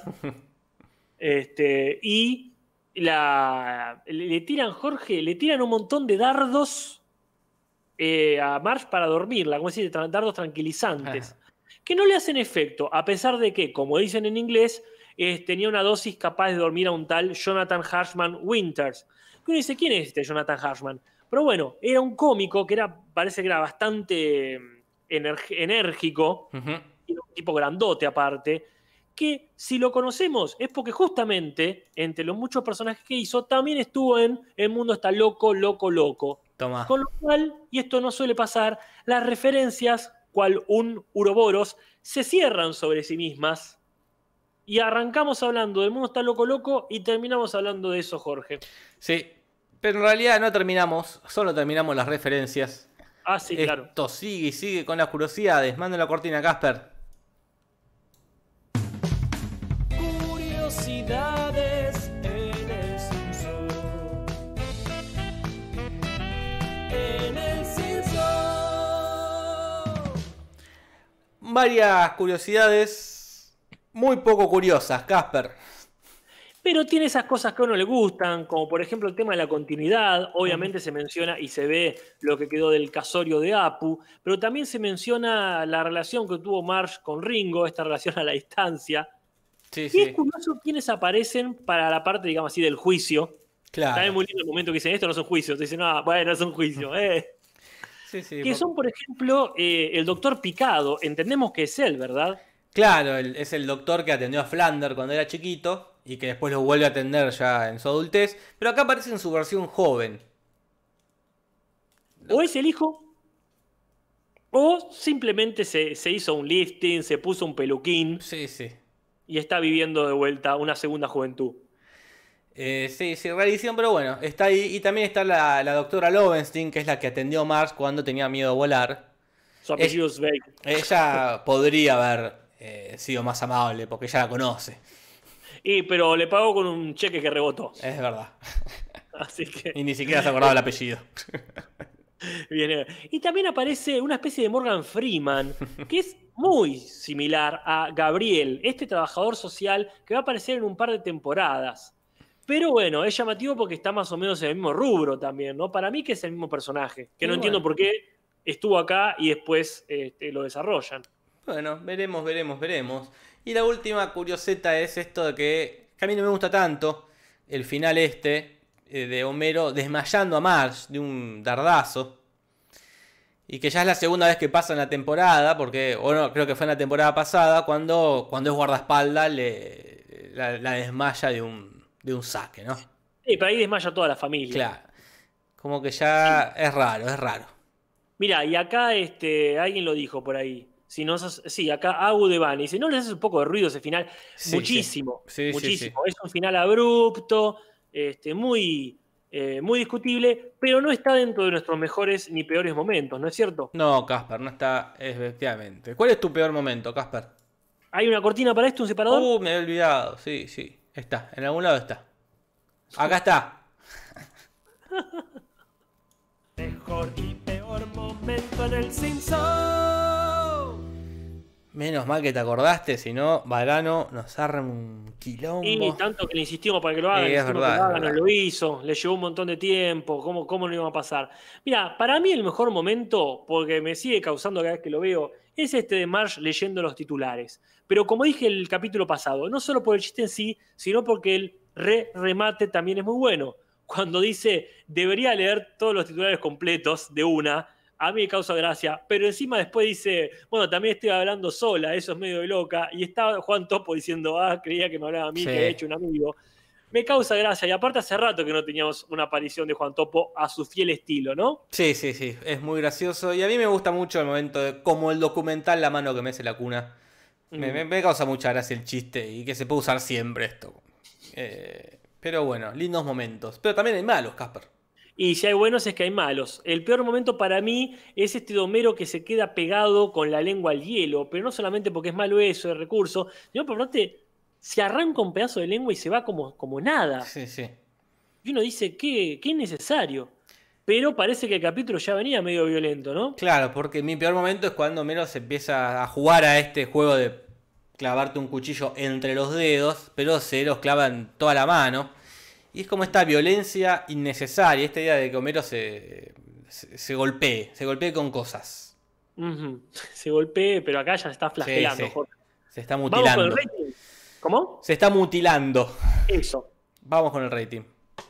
Este, y la, le, le tiran, Jorge, le tiran un montón de dardos eh, a Marge para dormirla, como decir, dardos tranquilizantes, que no le hacen efecto, a pesar de que, como dicen en inglés, eh, tenía una dosis capaz de dormir a un tal Jonathan Harshman Winters. Que uno dice, ¿quién es este Jonathan Harshman? Pero bueno, era un cómico que era, parece que era bastante energ- enérgico, Ujú. y era un tipo grandote aparte, que si lo conocemos es porque justamente, entre los muchos personajes que hizo, también estuvo en El mundo está loco, loco, loco. Toma. Con lo cual, y esto no suele pasar, las referencias, cual un uroboros, se cierran sobre sí mismas. Y arrancamos hablando del mundo está loco, loco, y terminamos hablando de eso, Jorge. Sí, pero en realidad no terminamos, solo terminamos las referencias. Ah, sí, claro. Esto sigue y sigue con las curiosidades. Manda la cortina, Casper. Curiosidades en el Simpson. En el Simpson. Varias curiosidades muy poco curiosas, Casper. Pero tiene esas cosas que a uno le gustan, como por ejemplo el tema de la continuidad. Obviamente se menciona y se ve lo que quedó del casorio de Apu, pero también se menciona la relación que tuvo Marge con Ringo, esta relación a la distancia. Sí, Y es sí. curioso quiénes aparecen para la parte, digamos así, del juicio. También Claro. muy lindo el momento que dicen, esto no es un juicio. Te dicen, ah, bueno, es un juicio. Eh. Sí, sí. Que por- son, por ejemplo, eh, el doctor Picado. Entendemos que es él, ¿verdad? Claro, el- es el doctor que atendió a Flanders cuando era chiquito y que después lo vuelve a atender ya en su adultez. Pero acá aparece en su versión joven. O es el hijo, o simplemente se, se hizo un lifting, se puso un peluquín Sí, sí. y está viviendo de vuelta una segunda juventud. Eh, sí, sí, rarísimo, pero bueno, está ahí. Y también está la, la doctora Lovenstein, que es la que atendió a Marge cuando tenía miedo a volar. Su apellido es Bake. Ella podría haber eh, sido más amable porque ella la conoce. Y, pero le pagó con un cheque que rebotó. Es verdad. Así que Y ni siquiera se acordaba el apellido. viene. Y también aparece una especie de Morgan Freeman, que es muy similar a Gabriel, este trabajador social que va a aparecer en un par de temporadas. Pero bueno, es llamativo porque está más o menos en el mismo rubro también, ¿no? Para mí que es el mismo personaje, que Y no entiendo bueno. por qué estuvo acá y después este, lo desarrollan. Bueno, veremos, veremos, veremos. Y la última curioseta es esto de que, que a mí no me gusta tanto el final este eh, de Homero desmayando a Marge de un dardazo. Y que ya es la segunda vez que pasa en la temporada, porque, o no, creo que fue en la temporada pasada, cuando, cuando es guardaespaldas le, la, la desmaya de un, de un saque, ¿no? Sí, pero ahí desmaya toda la familia. Claro. Como que ya es raro, es raro. Mira, y acá este, alguien lo dijo por ahí. Si no sos- sí, acá Abu de Bani. Si no les hace un poco de ruido ese final, Sí, muchísimo, sí. Sí, sí, muchísimo. Es un final abrupto, este, muy, eh, muy discutible, pero no está dentro de nuestros mejores ni peores momentos, ¿no es cierto? No, Casper, no está, efectivamente. ¿Cuál es tu peor momento, Casper? ¿Hay una cortina para esto, un separador? Uh, me he olvidado. Sí, sí. Está, en algún lado está. Acá está. Mejor y peor momento en el Simpson. Menos mal que te acordaste, si no, Varano nos arma un quilombo. Y tanto que le insistimos para que lo hagan, Sí, le es insistimos verdad, que lo es hagan, no verdad. lo hizo, le llevó un montón de tiempo, ¿cómo, cómo no iba a pasar? Mira, para mí el mejor momento, porque me sigue causando cada vez que lo veo, es este de Marge leyendo los titulares. Pero como dije el capítulo pasado, no solo por el chiste en sí, sino porque el re-remate también es muy bueno. Cuando dice, debería leer todos los titulares completos de una, a mí me causa gracia, pero encima después dice, bueno, también estoy hablando sola, eso es medio de loca, y está Juan Topo diciendo, ah, creía que me hablaba a mí, Sí. que había hecho un amigo. Me causa gracia, y aparte hace rato que no teníamos una aparición de Juan Topo a su fiel estilo, ¿no? Sí, sí, sí, es muy gracioso. Y a mí me gusta mucho el momento de como el documental La mano que mece la cuna. Me, Mm. me- me causa mucha gracia el chiste y que se puede usar siempre esto. Eh, pero bueno, lindos momentos. Pero también hay malos, Casper. Y si hay buenos es que hay malos. El peor momento para mí es este de Homero que se queda pegado con la lengua al hielo, pero no solamente porque es malo eso, el recurso, sino porque aparte se arranca un pedazo de lengua y se va como, como nada. Sí, sí. Y uno dice, qué, qué innecesario. Pero parece que el capítulo ya venía medio violento, ¿no? Claro, porque mi peor momento es cuando Homero se empieza a jugar a este juego de clavarte un cuchillo entre los dedos, pero se los clava en toda la mano. Y es como esta violencia innecesaria, esta idea de que Homero se, se, se golpee, se golpee con cosas. Ujú. Se golpee, pero acá ya se está flagelando, Sí, sí. Jorge. Se está Vamos con el mutilando. rating. ¿Cómo? Se está mutilando. Eso. Vamos con el rating.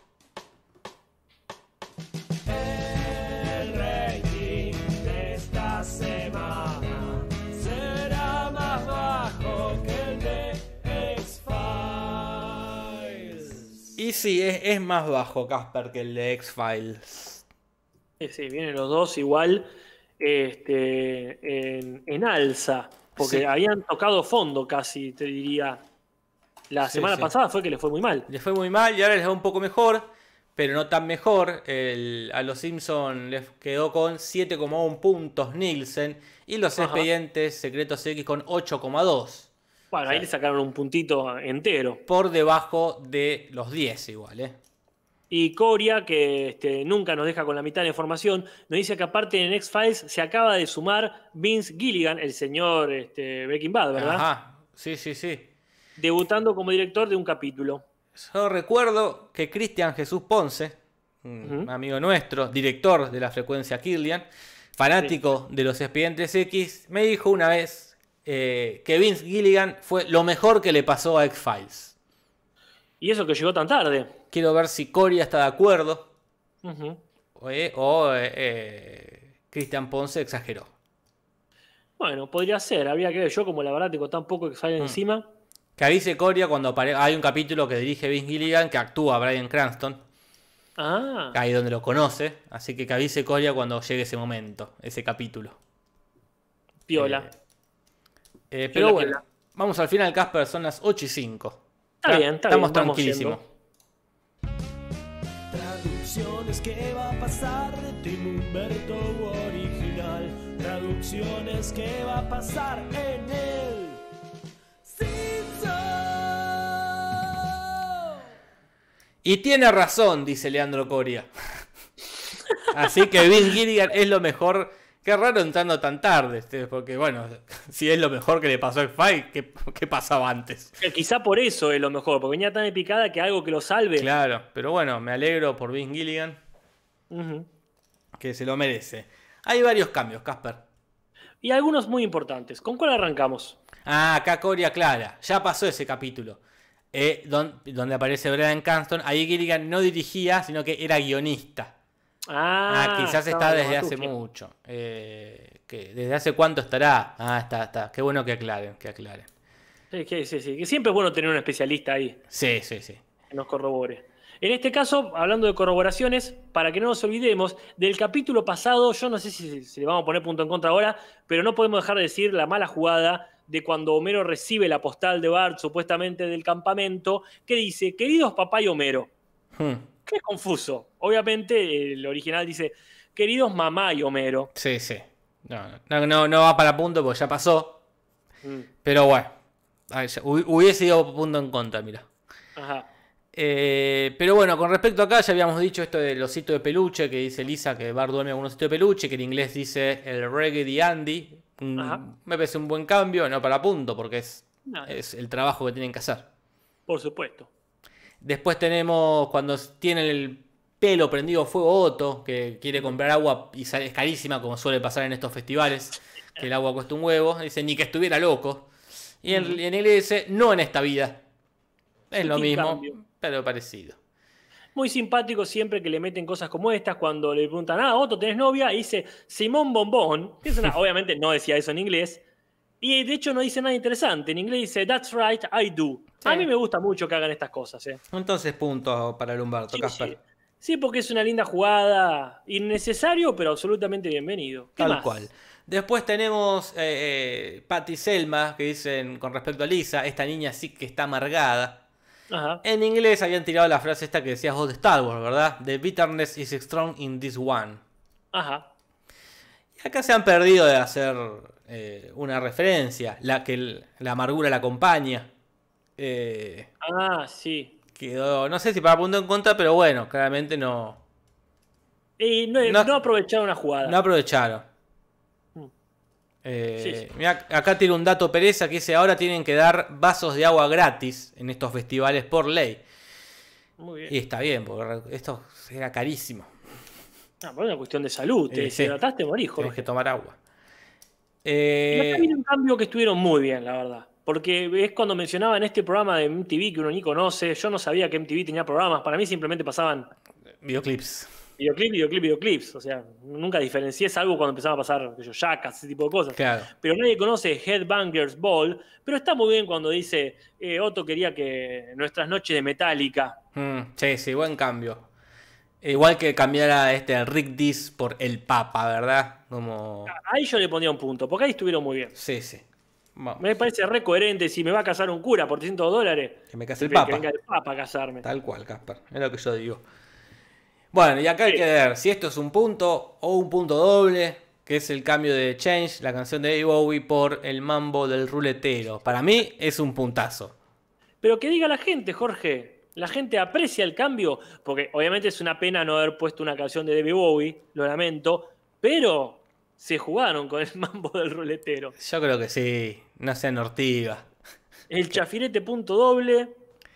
El rating de esta semana será más bajo que el de X-Files. Y sí, es, es más bajo, Casper, que el de X-Files. Sí, sí, vienen los dos igual este, en, en alza, porque Sí. habían tocado fondo casi, te diría. La Sí, semana sí. pasada fue que le fue muy mal. Les fue muy mal y ahora les va un poco mejor, pero no tan mejor. El- a los Simpsons les quedó con siete coma uno puntos Nielsen y los Ajá. Expedientes Secretos X con ocho coma dos. Bueno, O sea, ahí le sacaron un puntito entero. por debajo de los diez igual, ¿eh? Y Coria, que este, nunca nos deja con la mitad de la información, nos dice que aparte en X-Files se acaba de sumar Vince Gilligan, el señor este, Breaking Bad, ¿verdad? Ajá, sí, sí, sí. Debutando como director de un capítulo. Yo recuerdo que Cristian Jesús Ponce, un Ujú. amigo nuestro, director de la frecuencia Killian, fanático de los Expedientes X, me dijo una vez eh, que Vince Gilligan fue lo mejor que le pasó a X-Files. Y eso que llegó tan tarde. Quiero ver si Coria está de acuerdo Ujú. eh, o eh, eh, Cristian Ponce exageró. Bueno, podría ser, habría que ver. Yo, como la verdad tengo tan poco que sale Mm. encima. Que avise Coria cuando apare- hay un capítulo que dirige Vince Gilligan que actúa Bryan Cranston, Ah, ahí donde lo conoce, así que que avise Coria cuando llegue ese momento, ese capítulo. piola. Eh, Piola, pero bueno, piola. vamos al final, Casper, son las ocho y cinco. Está bien, está Estamos bien, vamos tranquilísimos. Traducciones, ¿qué va a pasar de Tim Humberto original? Traducciones, ¿qué va a pasar en el Simpson? Y tiene razón, dice Leandro Coria. Así que Vince Gilligan es lo mejor. Qué raro entrando tan tarde, este, porque bueno, si es lo mejor que le pasó a X-Files, ¿qué, qué pasaba antes? Eh, Quizá por eso es lo mejor, porque venía tan de picada que algo que lo salve. Claro, pero bueno, me alegro por Vince Gilligan, Ujú. que se lo merece. Hay varios cambios, Casper. Y algunos muy importantes. ¿Con cuál arrancamos? Ah, acá Coria clara, ya pasó ese capítulo. Eh, don- donde aparece Bryan Cranston, ahí Gilligan no dirigía, sino que era guionista. Ah, Ah, quizás estaba está de desde hace batuque. mucho. Eh, ¿qué? ¿Desde hace cuánto estará? Ah, está, está. Qué bueno que aclaren, que aclaren. Sí, que- sí, sí, que siempre es bueno tener un especialista ahí Sí, sí, sí. que nos corrobore. En este caso, hablando de corroboraciones, para que no nos olvidemos, del capítulo pasado, yo no sé si, si le vamos a poner punto en contra ahora, pero no podemos dejar de decir la mala jugada de cuando Homero recibe la postal de Bart, supuestamente del campamento, que dice, queridos papá y Homero. Hmm. Qué confuso. Obviamente el original dice, queridos mamá y Homero. Sí, sí. No, no, no, no va para punto porque ya pasó. Mm. Pero bueno, ay, ya- hu- hubiese ido punto en contra, mira. Ajá. Eh, pero bueno, con respecto acá ya habíamos dicho esto del osito de peluche, que dice Lisa que Bart duerme con un osito de peluche, que en inglés dice el reggae de Andy. Mm, Ajá. Me parece un buen cambio, no para punto, porque es, No, es el trabajo que tienen que hacer. por supuesto. Después tenemos cuando tienen el pelo prendido fuego Otto, que quiere comprar agua y sale- es carísima, como suele pasar en estos festivales, que el agua cuesta un huevo. Dice, ni que estuviera loco. Y en, en inglés dice, no en esta vida. Es lo Sutil mismo, cambio. pero parecido. Muy simpático siempre que le meten cosas como estas, cuando le preguntan, ah, Otto, ¿tenés novia? Y dice, Simón Bombón, que es una, obviamente no decía eso en inglés, y de hecho no dice nada interesante. En inglés dice, that's right, I do. Sí. A mí me gusta mucho que hagan estas cosas, ¿eh? Entonces, punto para el Humberto, Sí, Casper. sí. Sí, porque es una linda jugada, innecesario, pero absolutamente bienvenido. ¿Qué Tal más? cual. Después tenemos eh, eh, Patty y Selma, que dicen con respecto a Lisa, esta niña sí que está amargada. Ajá. En inglés habían tirado la frase esta que decías vos de Star Wars, ¿verdad? The bitterness is strong in this one. Ajá. Y acá se han perdido de hacer eh, una referencia, la que el- la amargura la acompaña. Eh, Ah, sí. quedó, no sé si para punto en contra, pero bueno, claramente no, Y no, No- no aprovecharon una jugada. no aprovecharon. Mm. Eh, Sí, sí. mirá, acá tiene un dato Pereza que dice, ahora tienen que dar vasos de agua gratis en estos festivales por ley. Muy bien. Y está bien, porque esto era carísimo. Ah, pero es una cuestión de salud. Te Eh, sí. deshidrataste, morís, Tienes Jorge. que tomar agua. Y Eh, acá viene un cambio que estuvieron muy bien, la verdad. Porque es cuando mencionaba en este programa de M T V que uno ni conoce. Yo no sabía que M T V tenía programas. Para mí simplemente pasaban videoclips. videoclip, videoclip, videoclips. O sea, nunca diferencié, salvo cuando empezaba a pasar qué sé yo, Jackass, ese tipo de cosas. Claro. Pero nadie conoce Headbangers Ball. Pero está muy bien cuando dice, eh, Otto quería que nuestras noches de Metallica. Mm, sí, sí, buen cambio. Igual que cambiara este el Rick Dis por el Papa, ¿verdad? Como... Ahí yo le pondría un punto, porque ahí estuvieron muy bien. Sí, sí. Vamos. Me parece re coherente. Si me va a casar un cura por trescientos dólares, Que me case el que Papa. venga el Papa a casarme. Tal cual, Casper. Es lo que yo digo. Bueno, y acá hay Sí. que ver si esto es un punto o un punto doble, que es el cambio de Change, la canción de David Bowie, por el mambo del ruletero. Para mí es un puntazo. Pero que diga la gente, Jorge. La gente aprecia el cambio, porque obviamente es una pena no haber puesto una canción de David Bowie, lo lamento, pero se jugaron con el mambo del ruletero. Yo creo que sí. No sean ortigas. El chafirete punto doble,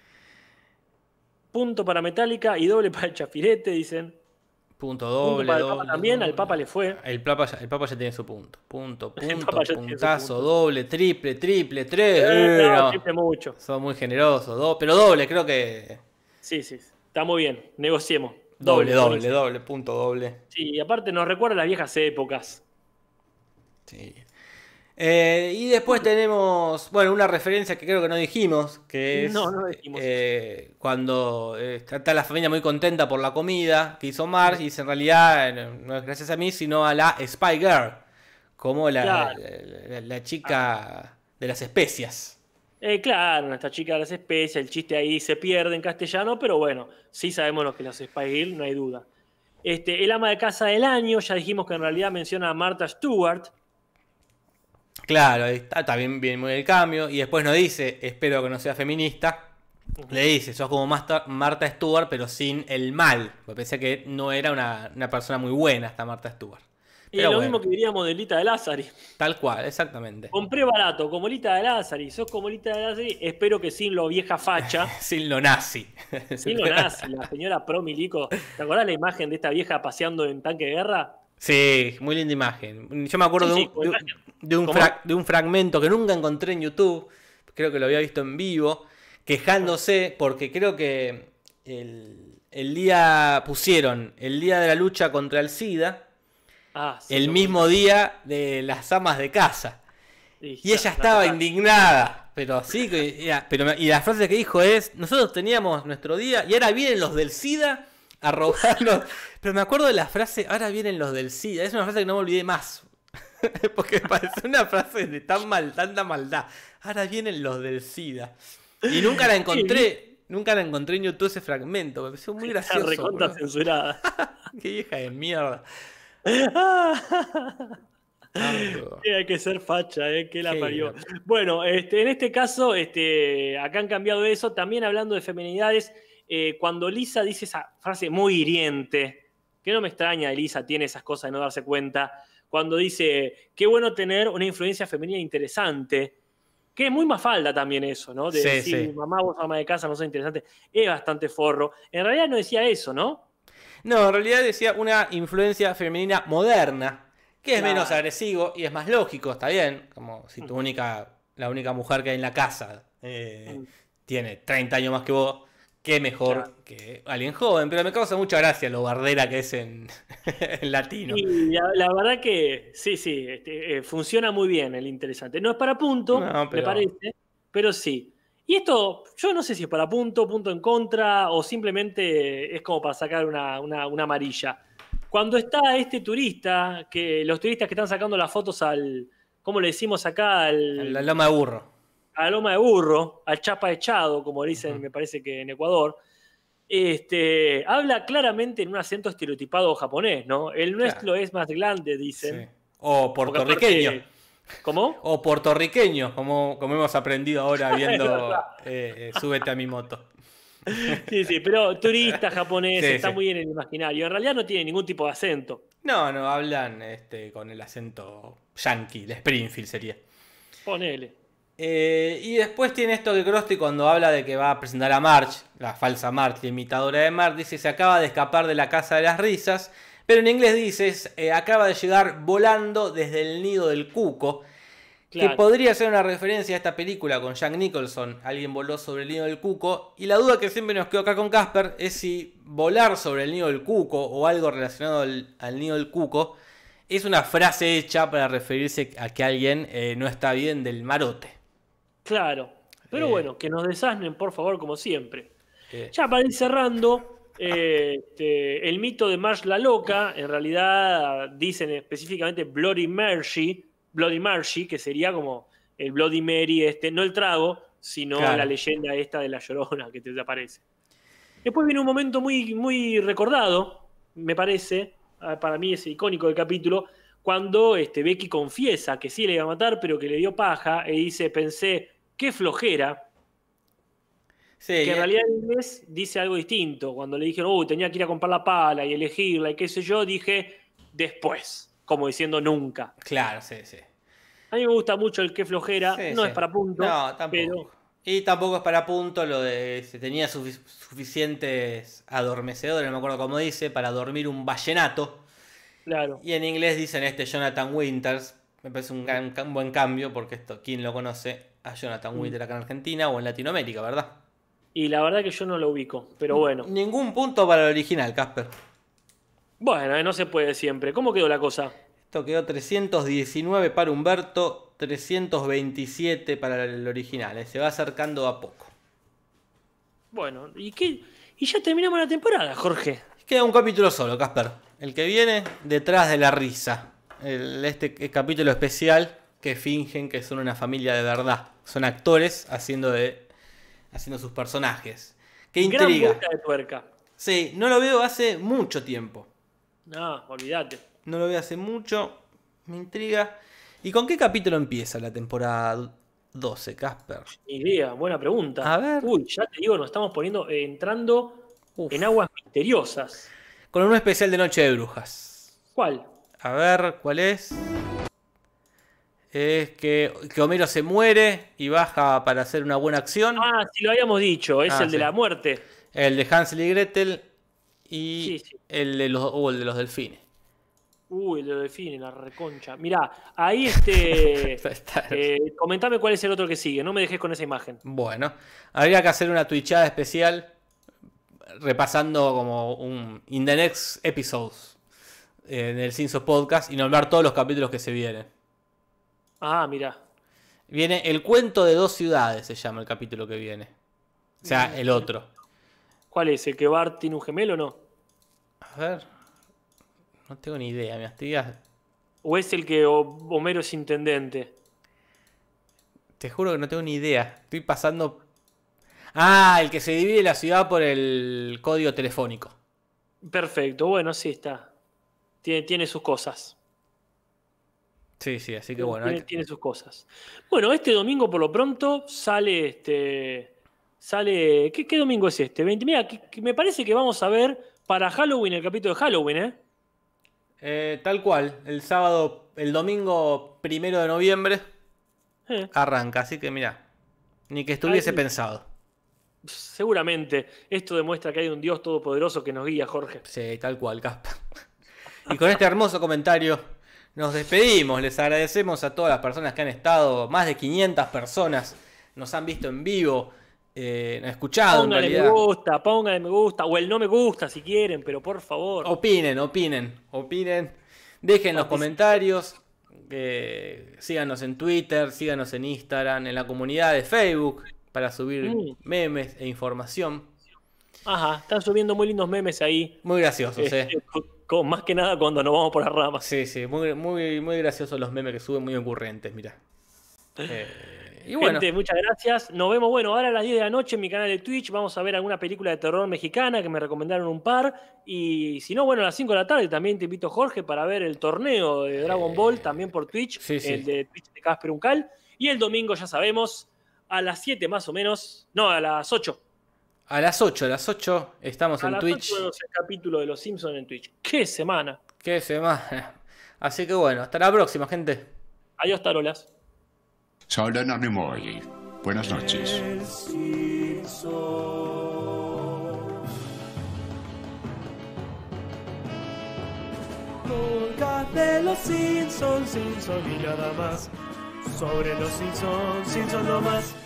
punto para Metallica y doble para el chafirete, dicen. Punto Punto doble, para el doble, Papa también, doble. al Papa le fue. El Papa, ya, el Papa ya tiene su punto. Punto, El punto, Papa ya tiene su puntazo, punto. doble, triple, triple, tres. Eh, Eh, no, no. triple mucho. Son muy generosos. do- pero doble, creo que. Sí, sí, está muy bien, negociemos. Doble, doble, buenísimo. doble, punto doble. Sí, y aparte nos recuerda las viejas épocas. Sí. Eh, y después tenemos, bueno, una referencia que creo que no dijimos, que es No, no dijimos. eh, cuando eh, está, está la familia muy contenta por la comida que hizo Marge y dice en realidad eh, no es gracias a mí, sino a la Spy Girl, como la, Claro. la, la- la chica de las especias. Eh, claro, esta chica de las especies, el chiste ahí se pierde en castellano, pero bueno, sí sabemos lo que es las Spy Girl, no hay duda. Este, el ama de casa del año, ya dijimos que en realidad menciona a Martha Stewart. Claro, ahí está, también viene muy el cambio. Y después nos dice, espero que no sea feminista. Le dice, sos como Marta, Martha Stewart, pero sin el mal. Porque pensé que no era una, una persona muy buena esta Martha Stewart. Y Pero lo bueno, mismo que diríamos de Lita de Lázari. tal cual, exactamente. Compré barato, como Lita de Lázari. Sos como Lita de Lázari, espero que sin lo vieja facha. Sin lo nazi. Sin lo nazi, la señora Pro Milico. ¿Te acordás la imagen de esta vieja paseando en tanque de guerra? Sí, muy linda imagen. Yo me acuerdo Sí, de, sí, un, con de un- imagen. de un ¿Cómo? fra- de un fragmento que nunca encontré en YouTube. Creo que lo había visto en vivo. Quejándose porque creo que el, el día pusieron el día de la lucha contra el SIDA. Ah, sí, El lo- mismo día de las amas de casa. sí, Y ya, ella la estaba total. indignada. pero sí, que- era- pero, me- y la frase que dijo es, nosotros teníamos nuestro día y ahora vienen los del SIDA a robarnos. Pero me acuerdo de la frase, ahora vienen los del SIDA. Es una frase que no me olvidé más. Porque parece una frase de tan mal, tanta maldad. Ahora vienen los del SIDA. Y nunca la encontré, nunca la encontré en YouTube ese fragmento. Me pareció muy Está gracioso. recontra boludo. censurada. Qué vieja de mierda. Ardo. Sí, hay que ser facha, ¿eh? Que la Sí, parió. no. Bueno, este, en este caso, este, acá han cambiado eso. También hablando de feminidades, eh, cuando Lisa dice esa frase muy hiriente, que no me extraña, Elisa tiene esas cosas de no darse cuenta, cuando dice, qué bueno tener una influencia femenina interesante, que es muy mafalda también eso, ¿no? De Sí, decir, sí. mamá, vos ama de casa, no sos interesante, es bastante forro. En realidad no decía eso, ¿no? No, en realidad decía una influencia femenina moderna, que es Claro. menos agresivo y es más lógico, está bien. Como si tu única, la única mujer que hay en la casa eh, Mm. tiene treinta años más que vos, qué mejor Claro. que alguien joven. Pero me causa mucha gracia lo bardera que es en, en latino. Y la, la verdad que sí, sí, este, eh, funciona muy bien el interesante. No es para punto, No, me pero- parece, pero sí. Y esto, yo no sé si es para punto, punto en contra, o simplemente es como para sacar una, una- una amarilla. Cuando está este turista, que los turistas que están sacando las fotos al, ¿cómo le decimos acá? Al, La loma de burro. a la loma de burro, al chapa echado, como dicen, Ujú. me parece que en Ecuador, este, habla claramente en un acento estereotipado japonés, ¿no? El nuestro es más grande, dicen. Sí. O Porque puertorriqueño. aparte- ¿Cómo? O puertorriqueño, como, como hemos aprendido ahora viendo verdad. eh, eh, Súbete a mi moto. Sí, sí, pero turista japonés Sí, está sí. muy en el imaginario. En realidad no tiene ningún tipo de acento. No, no, hablan este, con el acento yankee, de Springfield sería. Ponele. Eh, y después tiene esto que Krusty cuando habla de que va a presentar a Marge, la falsa Marge, la imitadora de Marge, dice se acaba de escapar de la casa de las risas, pero en inglés dices eh, acaba de llegar volando desde el nido del cuco, que Claro. podría ser una referencia a esta película con Jack Nicholson, alguien voló sobre el nido del cuco, y la duda que siempre nos quedó acá con Casper es si volar sobre el nido del cuco o algo relacionado al, al nido del cuco es una frase hecha para referirse a que alguien eh, no está bien del marote. Claro. Pero Eh. bueno, que nos desasnen, por favor, como siempre. Eh, Ya para ir cerrando, eh, este, el mito de Marge la loca, en realidad dicen específicamente Bloody Mary, Bloody Mary, que sería como el Bloody Mary, este, no el trago, sino Claro. la leyenda esta de la Llorona que te aparece. Después viene un momento muy, muy recordado, me parece, ah, para mí es icónico del capítulo, cuando este, Becky confiesa que sí le iba a matar, pero que le dio paja, y dice, pensé, qué flojera, sí, que en y- realidad en inglés dice algo distinto. Cuando le dijeron, uy, tenía que ir a comprar la pala y elegirla y qué sé yo, dije después, como diciendo nunca. claro, sí, sí. A mí me gusta mucho el qué flojera, Sí, no sí. es para punto, No, tampoco. pero Y tampoco es para punto lo de si tenía sufi- suficientes adormecedores, no me acuerdo cómo dice, para dormir un vallenato. claro. Y en inglés dicen este Jonathan Winters. Me parece un, gran- un buen cambio porque esto, ¿quién lo conoce? A Jonathan Mm. Winters acá en Argentina o en Latinoamérica, ¿verdad? Y la verdad que yo no lo ubico, pero bueno. Ningún punto para el original, Casper. Bueno, eh, no se puede siempre. ¿Cómo quedó la cosa? Esto quedó trescientos diecinueve para Humberto, trescientos veintisiete para el original. eh, Se va acercando a poco. Bueno, ¿y qué? Y ya terminamos la temporada, Jorge. Queda un capítulo solo, Casper. El que viene detrás de la risa. El- este capítulo especial que fingen que son una familia de verdad. Son actores haciendo de haciendo sus personajes. Qué Gran intriga. vuelta de tuerca. Sí, no lo veo hace mucho tiempo. No, olvídate. No lo veo hace mucho. Me intriga. ¿Y con qué capítulo empieza la temporada doce, Casper? Ni idea, buena pregunta. A ver. Uy, ya te digo, nos estamos poniendo, eh, entrando Uf. en aguas misteriosas. Con un especial de Noche de Brujas. ¿Cuál? A ver, ¿cuál es? Es que, que Homero se muere y baja para hacer una buena acción. Ah, sí, lo habíamos dicho, es Ah, el de sí. la muerte. El de Hansel y Gretel y Sí, sí. El, de los, o el de los delfines. Uy, lo define, la reconcha. Mirá, ahí este. Está- eh, comentame cuál es el otro que sigue, no me dejes con esa imagen. Bueno, habría que hacer una twitchada especial repasando como un In the Next Episodes eh, en el Simpsons Podcast y nombrar todos los capítulos que se vienen. Ah, mirá. Viene El cuento de dos ciudades, se llama el capítulo que viene. O sea, el otro. ¿Cuál es? ¿El que Bart tiene un gemelo o no? A ver. No tengo ni idea, me estoy... ¿O es el que Homero es intendente? Te juro que no tengo ni idea. Estoy pasando... Ah, el que se divide la ciudad por el código telefónico. Perfecto, bueno, sí está. Tiene, tiene sus cosas. Sí, sí, así que bueno. Tiene, hay que... tiene sus cosas. Bueno, este domingo por lo pronto sale este. Sale. ¿Qué, qué domingo es este? veinte Mira, que, que me parece que vamos a ver para Halloween el capítulo de Halloween, ¿eh? Eh, tal cual, el sábado, el domingo primero de noviembre eh. arranca, así que mira, ni que estuviese Ay, pensado. Seguramente esto demuestra que hay un Dios todopoderoso que nos guía, Jorge. Sí, tal cual, Casper. Y con este hermoso comentario nos despedimos. Les agradecemos a todas las personas que han estado, más de quinientas personas nos han visto en vivo, eh, nos han escuchado. Póngale en realidad. me gusta, póngale me gusta, o el no me gusta si quieren, pero por favor. Opinen, opinen, opinen. Dejen los comentarios. Eh, síganos en Twitter, síganos en Instagram, en la comunidad de Facebook para subir mm. memes e información. Ajá, están subiendo muy lindos memes ahí. Muy graciosos, eh. eh. Con, con, más que nada cuando nos vamos por las ramas. Sí, sí, muy, muy, muy graciosos los memes que suben, muy ocurrentes, mira. Eh, y bueno. Gente, muchas gracias. Nos vemos, bueno, ahora a las diez de la noche en mi canal de Twitch. Vamos a ver alguna película de terror mexicana que me recomendaron un par. Y si no, bueno, a las cinco de la tarde también te invito, Jorge, para ver el torneo de Dragon Ball, también por Twitch, sí, sí. el de Twitch de Casper Uncal. Y el domingo, ya sabemos, a las siete más o menos, no, a las ocho. A las ocho, a las ocho estamos a en las Twitch. ocho el capítulo de Los Simpsons en Twitch. ¡Qué semana! ¡Qué semana! Así que bueno, hasta la próxima, gente. Adiós, tarolas. Soy Nimoy. Buenas noches. Podcast de Los Simpsons, Simpsons y nada más. Sobre Los Simpsons, Simpsons no más.